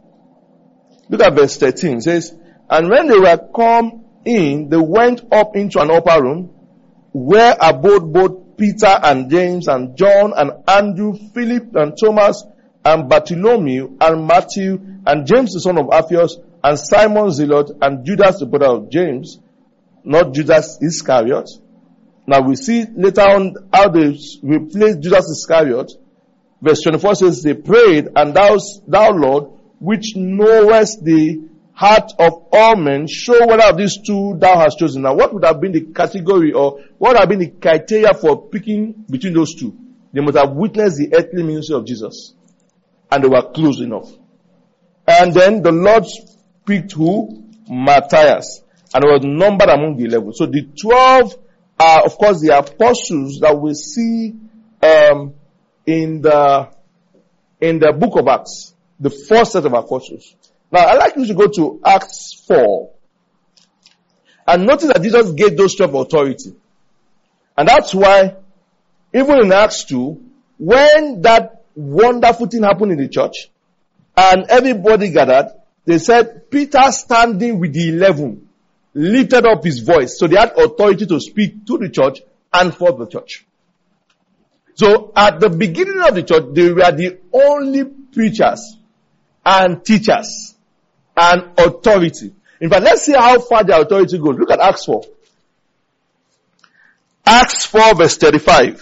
D: Look at verse 13. It says, and when they were come in, they went up into an upper room where abode both Peter and James and John and Andrew, Philip and Thomas and Bartholomew and Matthew and James the son of Alphaeus and Simon Zealot and Judas the brother of James, not Judas Iscariot. Now we see later on how they replaced Judas Iscariot. Verse 24 says, they prayed, and thou Lord, which knowest the heart of all men, show whether of these two thou hast chosen. Now what would have been the category, or what would have been the criteria for picking between those two? They must have witnessed the earthly ministry of Jesus. And they were close enough. And then the Lord picked who? Matthias. And was numbered among the 11. So the 12 are, of course, the apostles that we see in the book of Acts. The first set of apostles. Now, I'd like you to go to Acts 4. And notice that Jesus gave those 12 authority. And that's why, even in Acts 2, when that wonderful thing happened in the church, and everybody gathered, they said, Peter standing with the 11, lifted up his voice. So they had authority to speak to the church and for the church. So at the beginning of the church, they were the only preachers and teachers and authority. In fact, let's see how far the authority goes. Look at Acts 4. Acts 4 verse 35.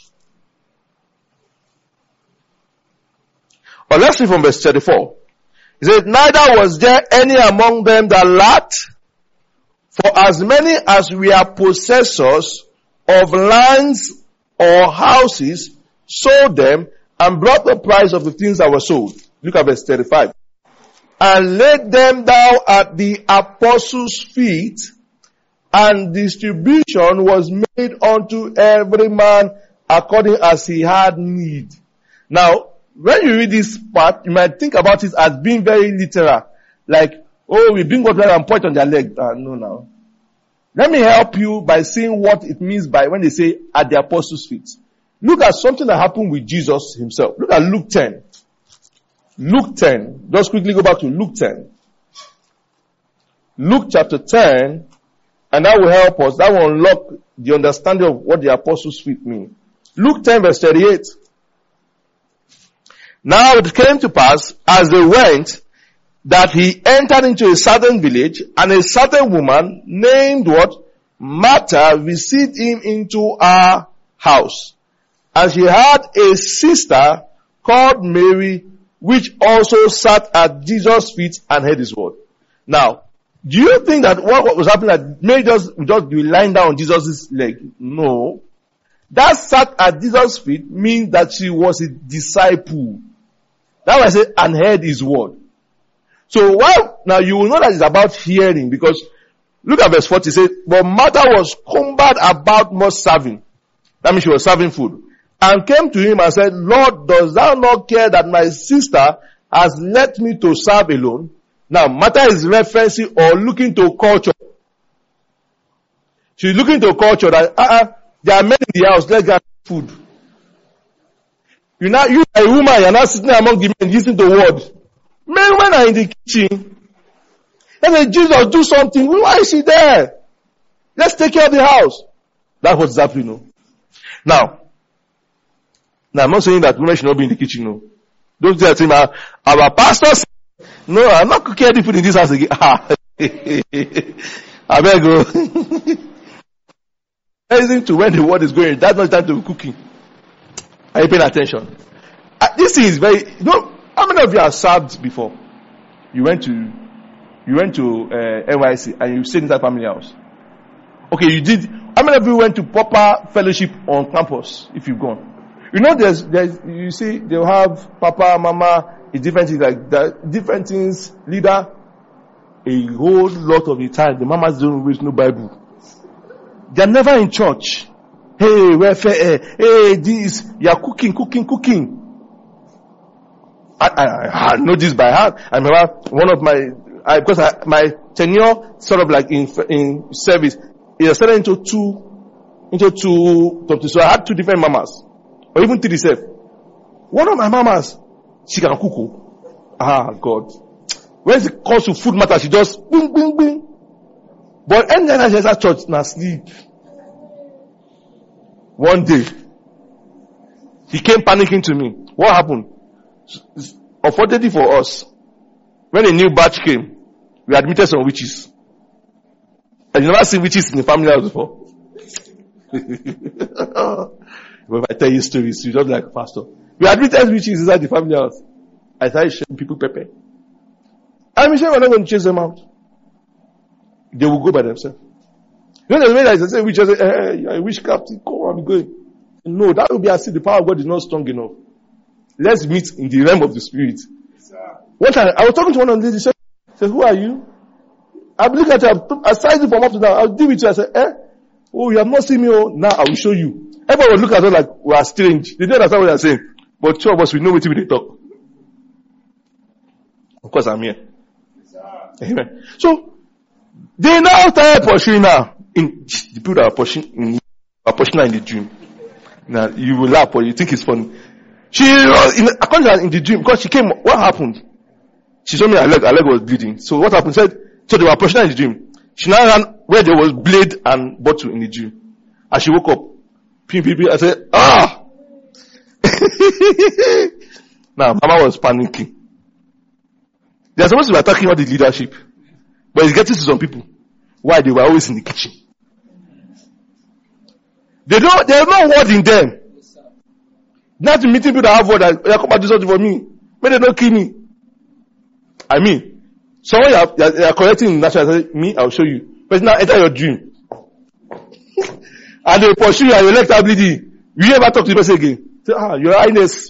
D: Or let's see from verse 34. He said, neither was there any among them that lacked, for as many as we are possessors of lands or houses, sold them and brought the price of the things that were sold. Look at verse 35. And laid them down at the apostles' feet, and distribution was made unto every man according as he had need. Now, when you read this part, you might think about it as being very literal. Like, Oh, we bring water and point on their leg. No, now. Let me help you by seeing what it means by when they say at the apostles' feet. Look at something that happened with Jesus himself. Look at Luke 10. Luke 10. Just quickly go back to Luke 10. Luke chapter 10. And that will help us. That will unlock the understanding of what the apostles' feet mean. Luke 10 verse 38. Now it came to pass as they went that he entered into a certain village, and a certain woman named what? Martha received him into her house. And she had a sister called Mary, which also sat at Jesus' feet and heard his word. Now, do you think that what was happening, that Mary just be lying down on Jesus' leg? No. That sat at Jesus' feet means that she was a disciple. That's why I say, and heard his word. So now you will know that it's about hearing, because look at verse 40, it says, but Martha was cumbered about much serving. That means she was serving food. And came to him and said, Lord, does thou not care that my sister has left me to serve alone? Now, Martha is referencing or looking to culture. She's looking to culture that, there are men in the house, let's get food. You are a woman, you're not sitting among the men, listening to the word. Men are in the kitchen. And then Jesus, do something. Why is she there? Let's take care of the house. That's what's happening. No? Now, I'm not saying that women should not be in the kitchen. No. Don't say that our pastor. No, I'm not cooking any food in this house again. I beg you. Listen to when the word is going. That's not time to be cooking. Are you paying attention? This is very. How many of you have served before? You went to NYC and you stayed in that family house. Okay, you did. How many of you went to proper fellowship on campus? If you've gone, you know, there's you see they'll have papa, mama, it's different things like that, different things. Leader, a whole lot of the time the mamas don't read no Bible. They're never in church. Hey, welfare. Hey, this you are cooking. I know this by heart. I remember one of my tenure sort of like in service, it was started into two something. So I had two different mamas, or even three self. One of my mamas, she can cook. God. When it comes to food matter, she just boom, boom, boom. But anytime she's at church, now sleep. One day, he came panicking to me. What happened? Unfortunately for us, when a new batch came, we admitted some witches. And you never seen witches in the family house before. But if I tell you stories, you just like pastor. We admitted witches inside the family house. I started showing people pepper. I'm sure we're not going to chase them out. They will go by themselves. You know the way I say witches say, hey, you're a witchcraft, come on, I'm going. No, that will be as if the power of God is not strong enough. Let's meet in the realm of the spirit. One time, I was talking to one of the ladies. She said, who are you? I look at her, I sized it from up to down. I'll deal with you. I said, oh, you have not seen me. Oh, now I will show you. Everyone would look at her like we are strange. They don't understand what they are saying. But two of us, we know what they talk. Of course, I'm here. Amen. So, they now start pursuing her. The people that are pushing her in the dream. Now, you will laugh, but you think it's funny. She was in the dream, because she came, what happened? She told me her leg was bleeding. So what happened? So they were pushing her in the dream. She now ran where there was blade and bottle in the dream. As she woke up, I said, Now, Mama was panicking. They are supposed to be attacking all the leadership. But it's getting to some people. Why? They were always in the kitchen. There's no word in them. Not to meeting people that have word that come and do something for me. But they don't kill me. I mean, someone you are correcting in natural, I say, me, I'll show you. But now enter your dream. And they pursue you and your leg are bleeding. You never talk to the person again. Say, your highness.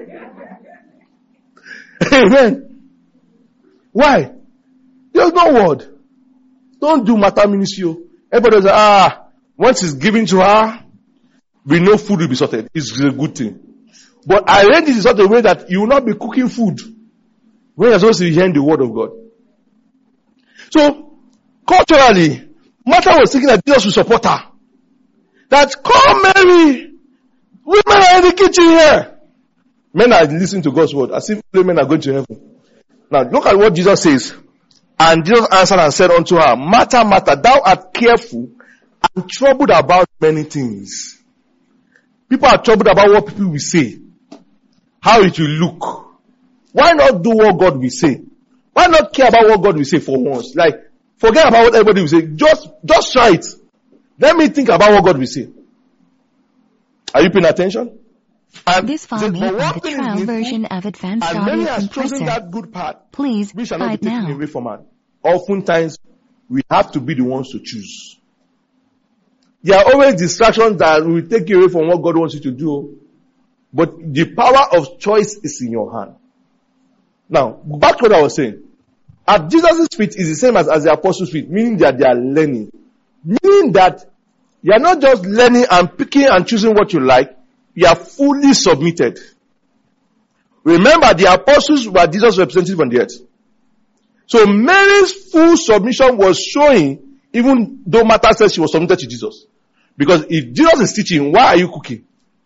D: Amen. Why? There's no word. Don't do matter ministry. Everybody says, once it's given to her, we know food will be sorted. It's a good thing. But arrange this in such a way that you will not be cooking food when you're supposed to be hearing the word of God.
F: So, culturally, Martha was thinking that Jesus would support her. That, come Mary, women are in the kitchen here. Men are listening to God's word as if women are going to heaven. Now, look at what Jesus says. And Jesus answered and said unto her, Martha, Martha, thou art careful and troubled about many things. People are troubled about what people will say, how it will look. Why not do what God will say? Why not care about what God will say for once? Like, forget about what everybody will say. Just try it. Let me think about what God will say. Are you paying attention? And
E: this follow me on the trial version of Advanced Audio Compressor.
F: That good part.
E: Please,
F: we shall not
E: fight
F: be taken
E: now.
F: away from man. Oftentimes, we have to be the ones to choose. There are always distractions that will take you away from what God wants you to do. But the power of choice is in your hand. Now, back to what I was saying. At Jesus' feet is the same as the apostles' feet, meaning that they are learning. Meaning that you are not just learning and picking and choosing what you like. You are fully submitted. Remember, the apostles were Jesus' representative on the earth. So Mary's full submission was showing, even though Martha said she was submitted to Jesus. Because if Jesus is teaching, why are you cooking?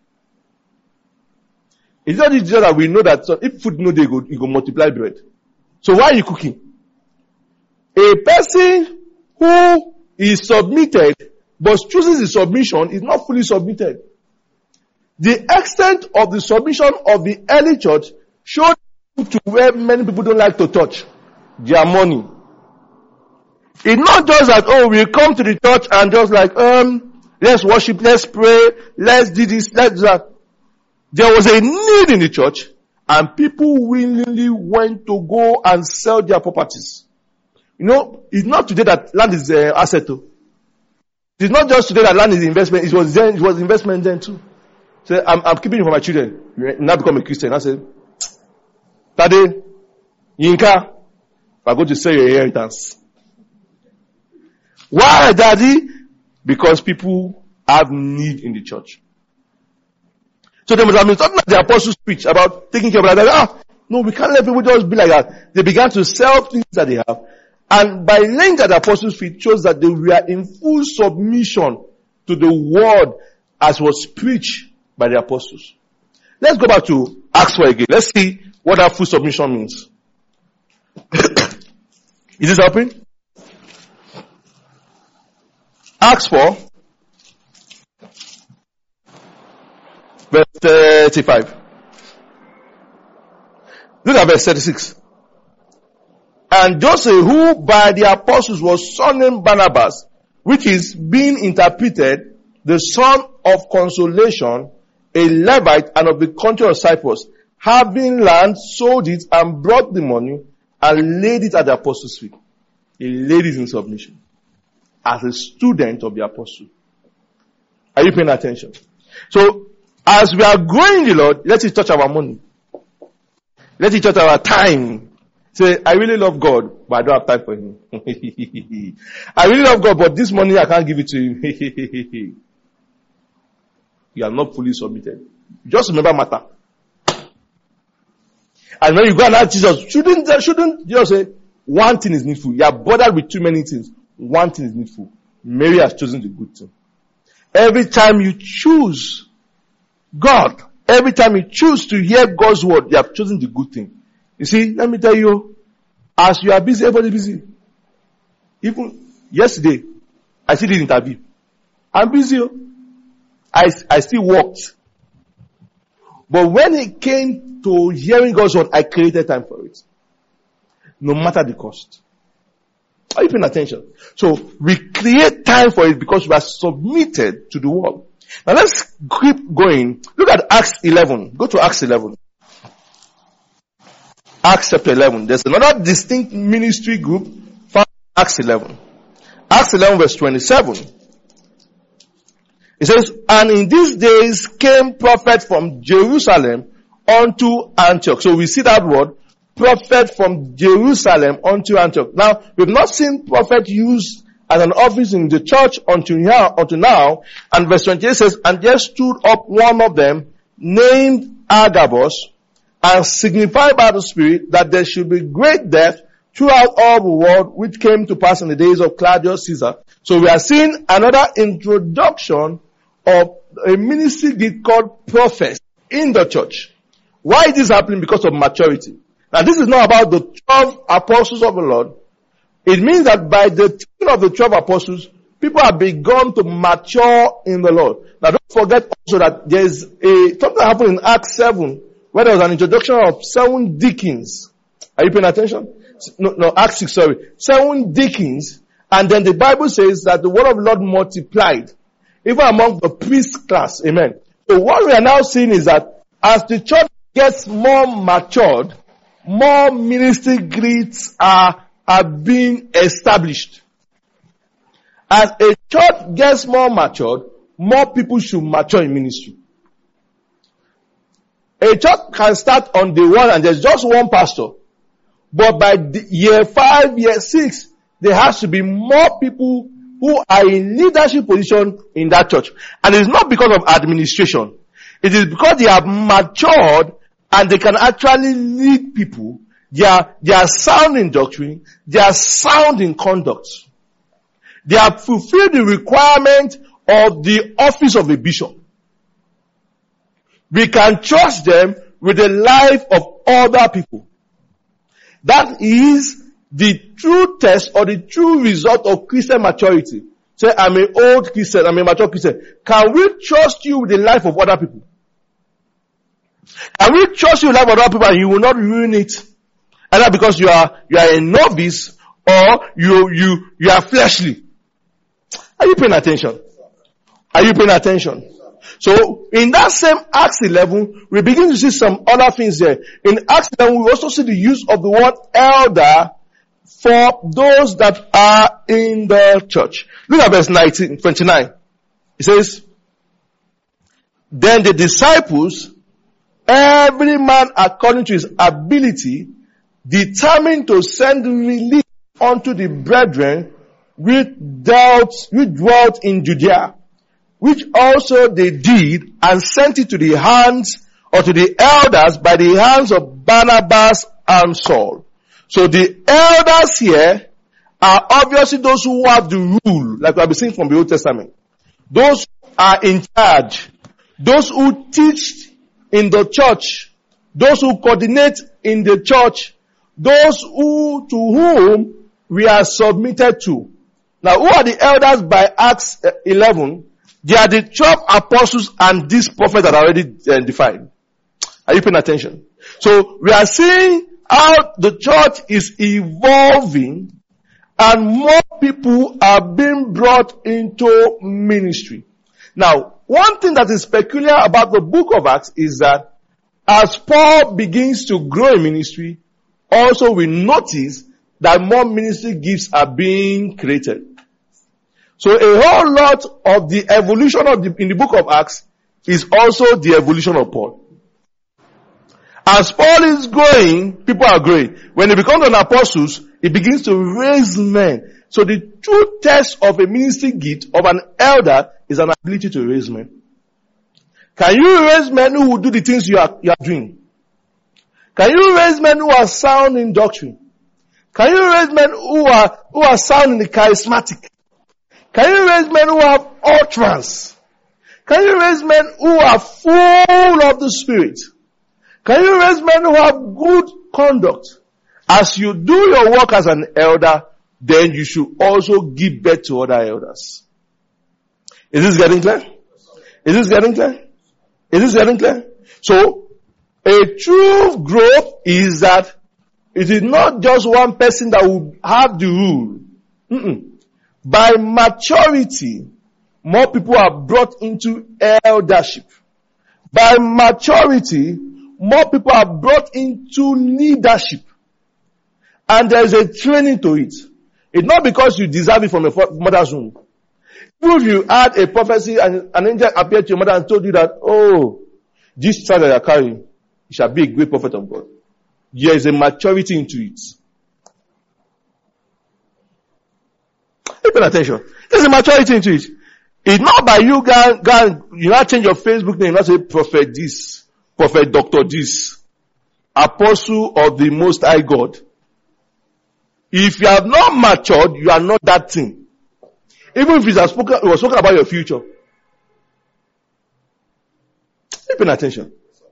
F: It's not Jesus that we know that if food no day, you go multiply bread. So why are you cooking? A person who is submitted but chooses his submission is not fully submitted. The extent of the submission of the early church showed to where many people don't like to touch their money. It's not just that, we come to the church and just like, let's worship, let's pray, let's do this, let's do that. There was a need in the church and people willingly went to go and sell their properties. You know, it's not today that land is asset. It's not just today that land is investment. It was investment then too. So I'm keeping it for my children. You now become a Christian. I said, Tade, Yinka, we're going to sell your inheritance. Why, Daddy? Because people have need in the church. So they must have been talking about the apostles' speech about taking care of that. No, we can't let people just be like that. They began to sell things that they have. And by laying at the apostles' feet shows that they were in full submission to the word as was preached by the apostles. Let's go back to Acts 4 again. Let's see what that full submission means. Is this helping? Acts 4, verse 35. Look at verse 36. And Joseph, who by the apostles was surnamed Barnabas, which is being interpreted, the son of consolation, a Levite and of the country of Cyprus, having land, sold it and brought the money and laid it at the apostles' feet. He laid it in submission as a student of the apostle. Are you paying attention? So, as we are growing in the Lord, let it touch our money. Let it touch our time. Say, I really love God, but I don't have time for Him. I really love God, but this money I can't give it to Him. You are not fully submitted. Just remember Martha. And when you go and ask Jesus, shouldn't Jesus say, one thing is needful. You are bothered with too many things. One thing is needful. Mary has chosen the good thing. Every time you choose God, every time you choose to hear God's word, you have chosen the good thing. You see, let me tell you, as you are busy, everybody busy. Even yesterday, I still did interview. I'm busy. I still worked. But when it came to hearing God's word, I created time for it. No matter the cost. Are you paying attention? So, we create time for it because we are submitted to the word. Now let's keep going. Look at Acts 11. Go to Acts 11. Acts chapter 11. There's another distinct ministry group found in Acts 11. Acts 11 verse 27. It says, and in these days came prophets from Jerusalem unto Antioch. So we see that word, prophet from Jerusalem unto Antioch. Now, we've not seen prophet used as an office in the church until now. And verse 28 says, and there stood up one of them, named Agabus, and signified by the Spirit that there should be great death throughout all the world, which came to pass in the days of Claudius Caesar. So we are seeing another introduction of a ministry gift called prophets in the church. Why is this happening? Because of maturity. Now this is not about the 12 apostles of the Lord. It means that by the teaching of the 12 apostles, people have begun to mature in the Lord. Now don't forget also that there is something that happened in Acts 7, where there was an introduction of 7 deacons. Are you paying attention? No, Acts 6, sorry. 7 deacons, and then the Bible says that the word of the Lord multiplied, even among the priest class. Amen. So what we are now seeing is that as the church gets more matured, more ministry gifts are being established. As a church gets more matured, more people should mature in ministry. A church can start on day 1 and there's just one pastor. But by year 5, year 6, there has to be more people who are in leadership position in that church. And it's not because of administration. It is because they have matured and they can actually lead people. They are sound in doctrine. They are sound in conduct. They have fulfilled the requirement of the office of a bishop. We can trust them with the life of other people. That is the true test or the true result of Christian maturity. Say, I'm an old Christian, I'm a mature Christian. Can we trust you with the life of other people? Can we trust you with the life of other people and you will not ruin it? Either because you are a novice or you are fleshly. Are you paying attention? Are you paying attention? So, in that same Acts 11, we begin to see some other things there. In Acts 11, we also see the use of the word elder for those that are in the church. Look at verse 29. It says, then the disciples, every man according to his ability, determined to send relief unto the brethren which dwelt in Judea, which also they did, and sent it to the hands or to the elders by the hands of Barnabas and Saul. So the elders here are obviously those who have the rule, like we have been seeing from the Old Testament. Those who are in charge, those who teach in the church, those who coordinate in the church, those to whom we are submitted to. Now, who are the elders by Acts 11? They are the 12 apostles and these prophets that are already defined. Are you paying attention? So we are seeing how the church is evolving and more people are being brought into ministry. Now, one thing that is peculiar about the book of Acts is that as Paul begins to grow in ministry, also we notice that more ministry gifts are being created. So a whole lot of the evolution in the book of Acts is also the evolution of Paul. As Paul is growing, people are growing. When he becomes an apostle, he begins to raise men. So the true test of a ministry gift of an elder is an ability to raise men. Can you raise men who will do the things you are doing? Can you raise men who are sound in doctrine? Can you raise men who are sound in the charismatic? Can you raise men who have utterance? Can you raise men who are full of the Spirit? Can you raise men who have good conduct? As you do your work as an elder, then you should also give birth to other elders. Is this getting clear? Is this getting clear? Is this getting clear? So, a true growth is that it is not just one person that will have the rule. By maturity, more people are brought into eldership. By maturity, more people are brought into leadership. And there is a training to it. It's not because you deserve it from your mother's womb. If you had a prophecy and an angel appeared to your mother and told you that, oh, this child that you are carrying, you shall be a great prophet of God. There is a maturity into it. Pay attention. There's a maturity into it. It's not by you you not change your Facebook name, not say prophet this, prophet doctor this, apostle of the Most High God. If you have not matured, you are not that thing. Even if it was spoken about your future. Keep paying attention.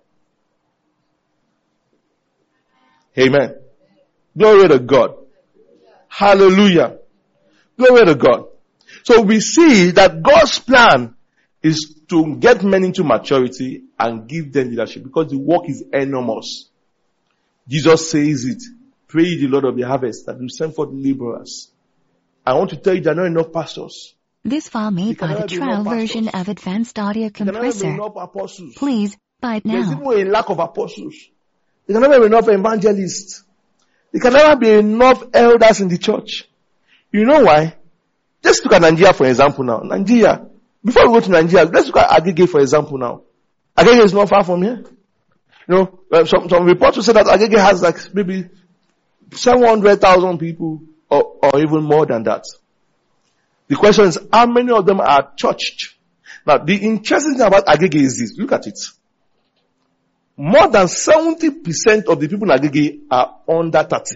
F: Amen. Glory to God. Hallelujah. Glory to God. So we see that God's plan is to get men into maturity and give them leadership because the work is enormous. Jesus says it. Pray the Lord of the harvest that will send forth laborers. I want to tell you there are not enough pastors.
E: This file made by the trial version of Advanced Audio Compressor. Please buy it
F: There's
E: now.
F: even a lack of apostles. There can never be enough evangelists. There can never be enough elders in the church. You know why? Just look at Nigeria for example now. Nigeria. Before we go to Nigeria, let's look at Agege for example now. Agege is not far from here. You know, some reports will say that Agege has like maybe 700,000 people or even more than that. The question is, how many of them are churched? Now, the interesting thing about Agege is this. Look at it. More than 70% of the people in Agege are under 30.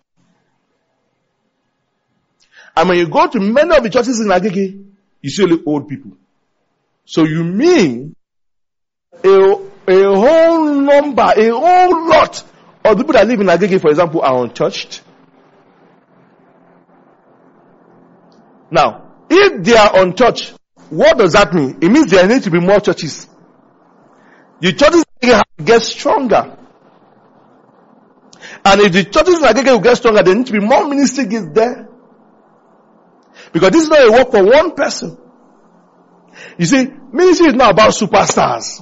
F: And when you go to many of the churches in Agege, you see only old people. So you mean a whole number, a whole lot of the people that live in Agege, for example, are unchurched. Now, if they are unchurched, what does that mean? It means there need to be more churches. The churches have to get stronger. And if the churches in Agege will get stronger, there need to be more ministry gifts there. Because this is not a work for one person. You see, ministry is not about superstars.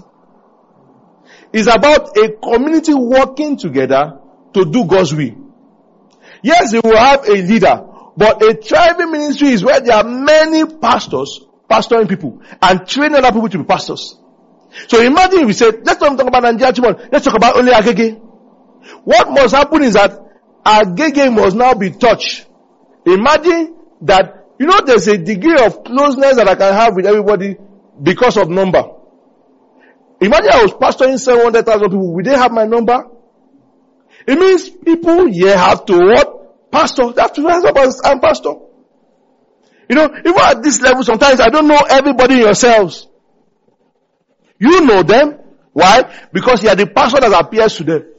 F: It's about a community working together to do God's will. Yes, you will have a leader, but a thriving ministry is where there are many pastors pastoring people and training other people to be pastors. So imagine if we said, let's not talk about Nigeria, let's talk about only Agege. What must happen is that Agege must now be touched. Imagine that, you know, there's a degree of closeness that I can have with everybody because of number. Imagine I was pastoring 700,000 people. Would they have my number? It means people here have to what? Pastor. They have to answer I'm pastor. You know, even at this level, sometimes I don't know everybody in yourselves. You know them. Why? Because you are the pastor that appears to them.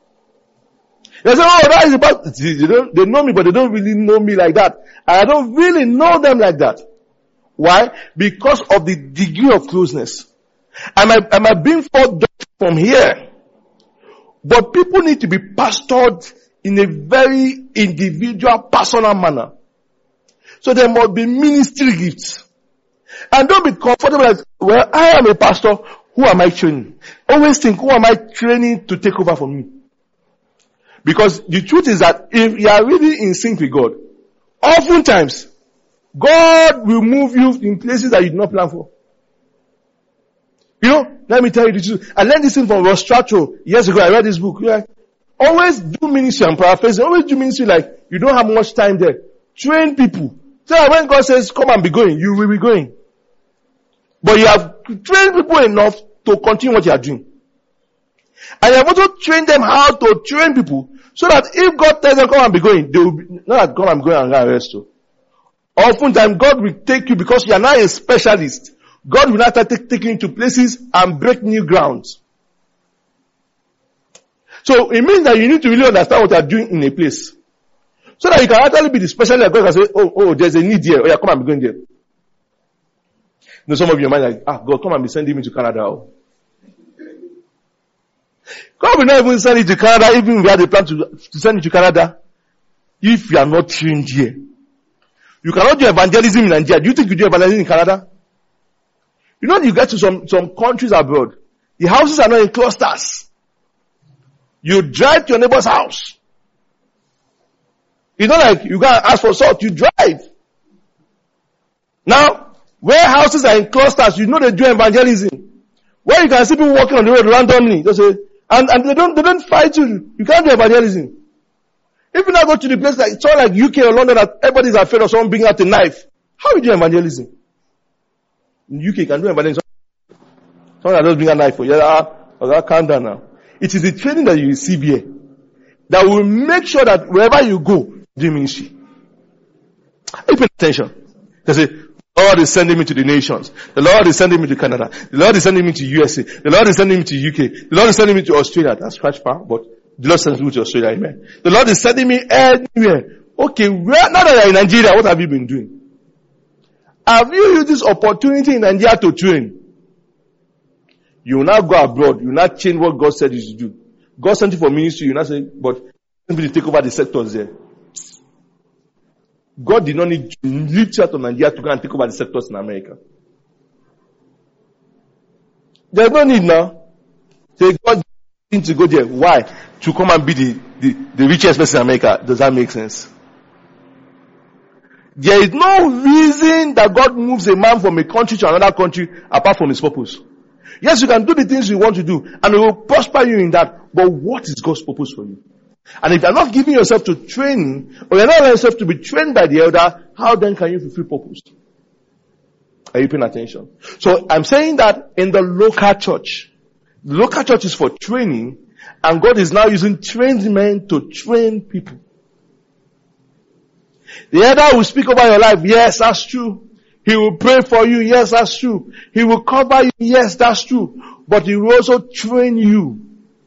F: They say, oh, that is the pastor. They know me, but they don't really know me like that. And I don't really know them like that. Why? Because of the degree of closeness. Am I being forced from here? But people need to be pastored in a very individual, personal manner. So there must be ministry gifts. And don't be comfortable like, well, I am a pastor. Who am I training? Always think, who am I training to take over from me? Because the truth is that if you are really in sync with God, oftentimes, God will move you in places that you did not plan for. You know, let me tell you the truth. I learned this thing from Ross Stracho years ago. I read this book. Yeah. Always do ministry, I'm paraphrasing. Always do ministry like you don't have much time there. Train people. So that when God says, come and be going, you will be going. But you have trained people enough to continue what you are doing. And you have also trained them how to train people so that if God tells them come and be going, they will be, not that come and go and arrest you. Oftentimes God will take you because you are now a specialist. God will not start taking you to places and break new grounds. So it means that you need to really understand what you are doing in a place. So that you can actually be the specialist that God can say, oh, there's a need here. Oh yeah, come and be going there. You know, some of your mind like, God, come and be sending me to Canada. Oh. God will not even send you to Canada, even if we had a plan to send you to Canada, if you are not trained here. You cannot do evangelism in Nigeria. Do you think you do evangelism in Canada? You know, you get to some countries abroad, the houses are not in clusters. You drive to your neighbor's house. It's not like you go and ask for salt, you drive. Now, where houses are in clusters, you know they do evangelism. Where you can see people walking on the road randomly, they say, and they don't fight you. You can't do evangelism. If you now go to the place like, it's all like UK or London that everybody's afraid of someone bringing out a knife, how you do evangelism? In UK, you can do evangelism. Someone that does bring a knife for you. Calm down now. It is the training that you receive here that will make sure that wherever you go, doing ministry. Are you paying attention? They say, the Lord is sending me to the nations. The Lord is sending me to Canada. The Lord is sending me to USA. The Lord is sending me to UK. The Lord is sending me to Australia. That's scratch far, but the Lord sends me to Australia. Amen. The Lord is sending me anywhere. Okay, now that you're in Nigeria, what have you been doing? Have you used this opportunity in Nigeria to train? You will now go abroad. You will not change what God said you should do. God sent you for ministry. You will not say, but somebody take over the sectors there. God did not need to lift you out of Nigeria to go and take over the sectors in America. There's no need now. Say God needs to go there. Why? To come and be the richest person in America. Does that make sense? There is no reason that God moves a man from a country to another country apart from his purpose. Yes, you can do the things you want to do, and it will prosper you in that. But what is God's purpose for you? And if you are not giving yourself to training, or you are not allowing yourself to be trained by the elder, how then can you fulfill purpose? Are you paying attention? So I'm saying that in the local church is for training, and God is now using trained men to train people. The elder will speak over your life. Yes, that's true. He will pray for you. Yes, that's true. He will cover you. Yes, that's true. But he will also train you.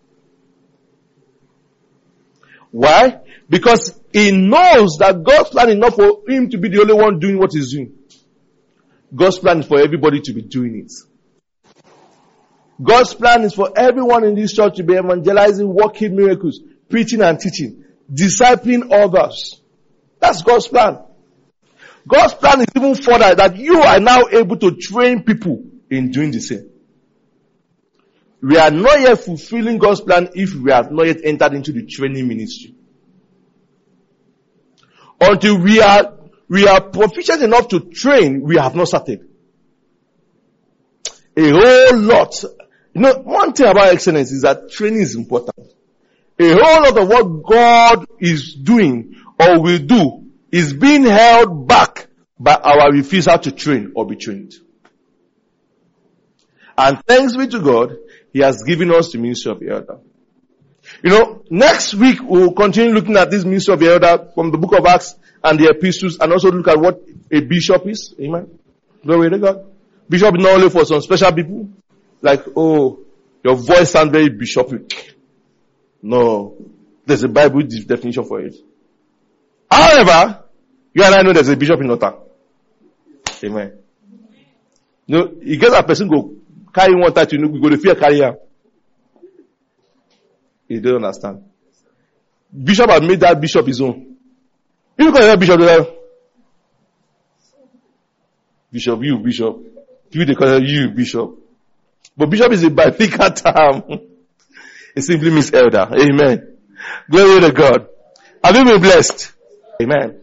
F: Why? Because he knows that God's plan is not for him to be the only one doing what he's doing. God's plan is for everybody to be doing it. God's plan is for everyone in this church to be evangelizing, working miracles, preaching and teaching, discipling others. That's God's plan. God's plan is even further, that you are now able to train people in doing the same. We are not yet fulfilling God's plan if we have not yet entered into the training ministry. Until we are proficient enough to train, we have not started. A whole lot. One thing about excellence is that training is important. A whole lot of what God is doing or will do is being held back by our refusal to train or be trained. And thanks be to God, He has given us the ministry of the elder. Next week we'll continue looking at this ministry of the elder from the book of Acts and the epistles, and also look at what a bishop is. Amen. Glory to God. Bishop is not only for some special people, like, oh, your voice sounds very bishopric. No, there's a Bible definition for it. However, you and I know there's a bishop in Nota. Amen. You get a person go carry one title, we go to fear carrier. You don't understand. Bishop has made that bishop his own. If you call that bishop, bishop, you bishop. You they call you bishop. But bishop is a biblical term. It simply means elder. Amen. Glory to God. Have you been blessed? Amen.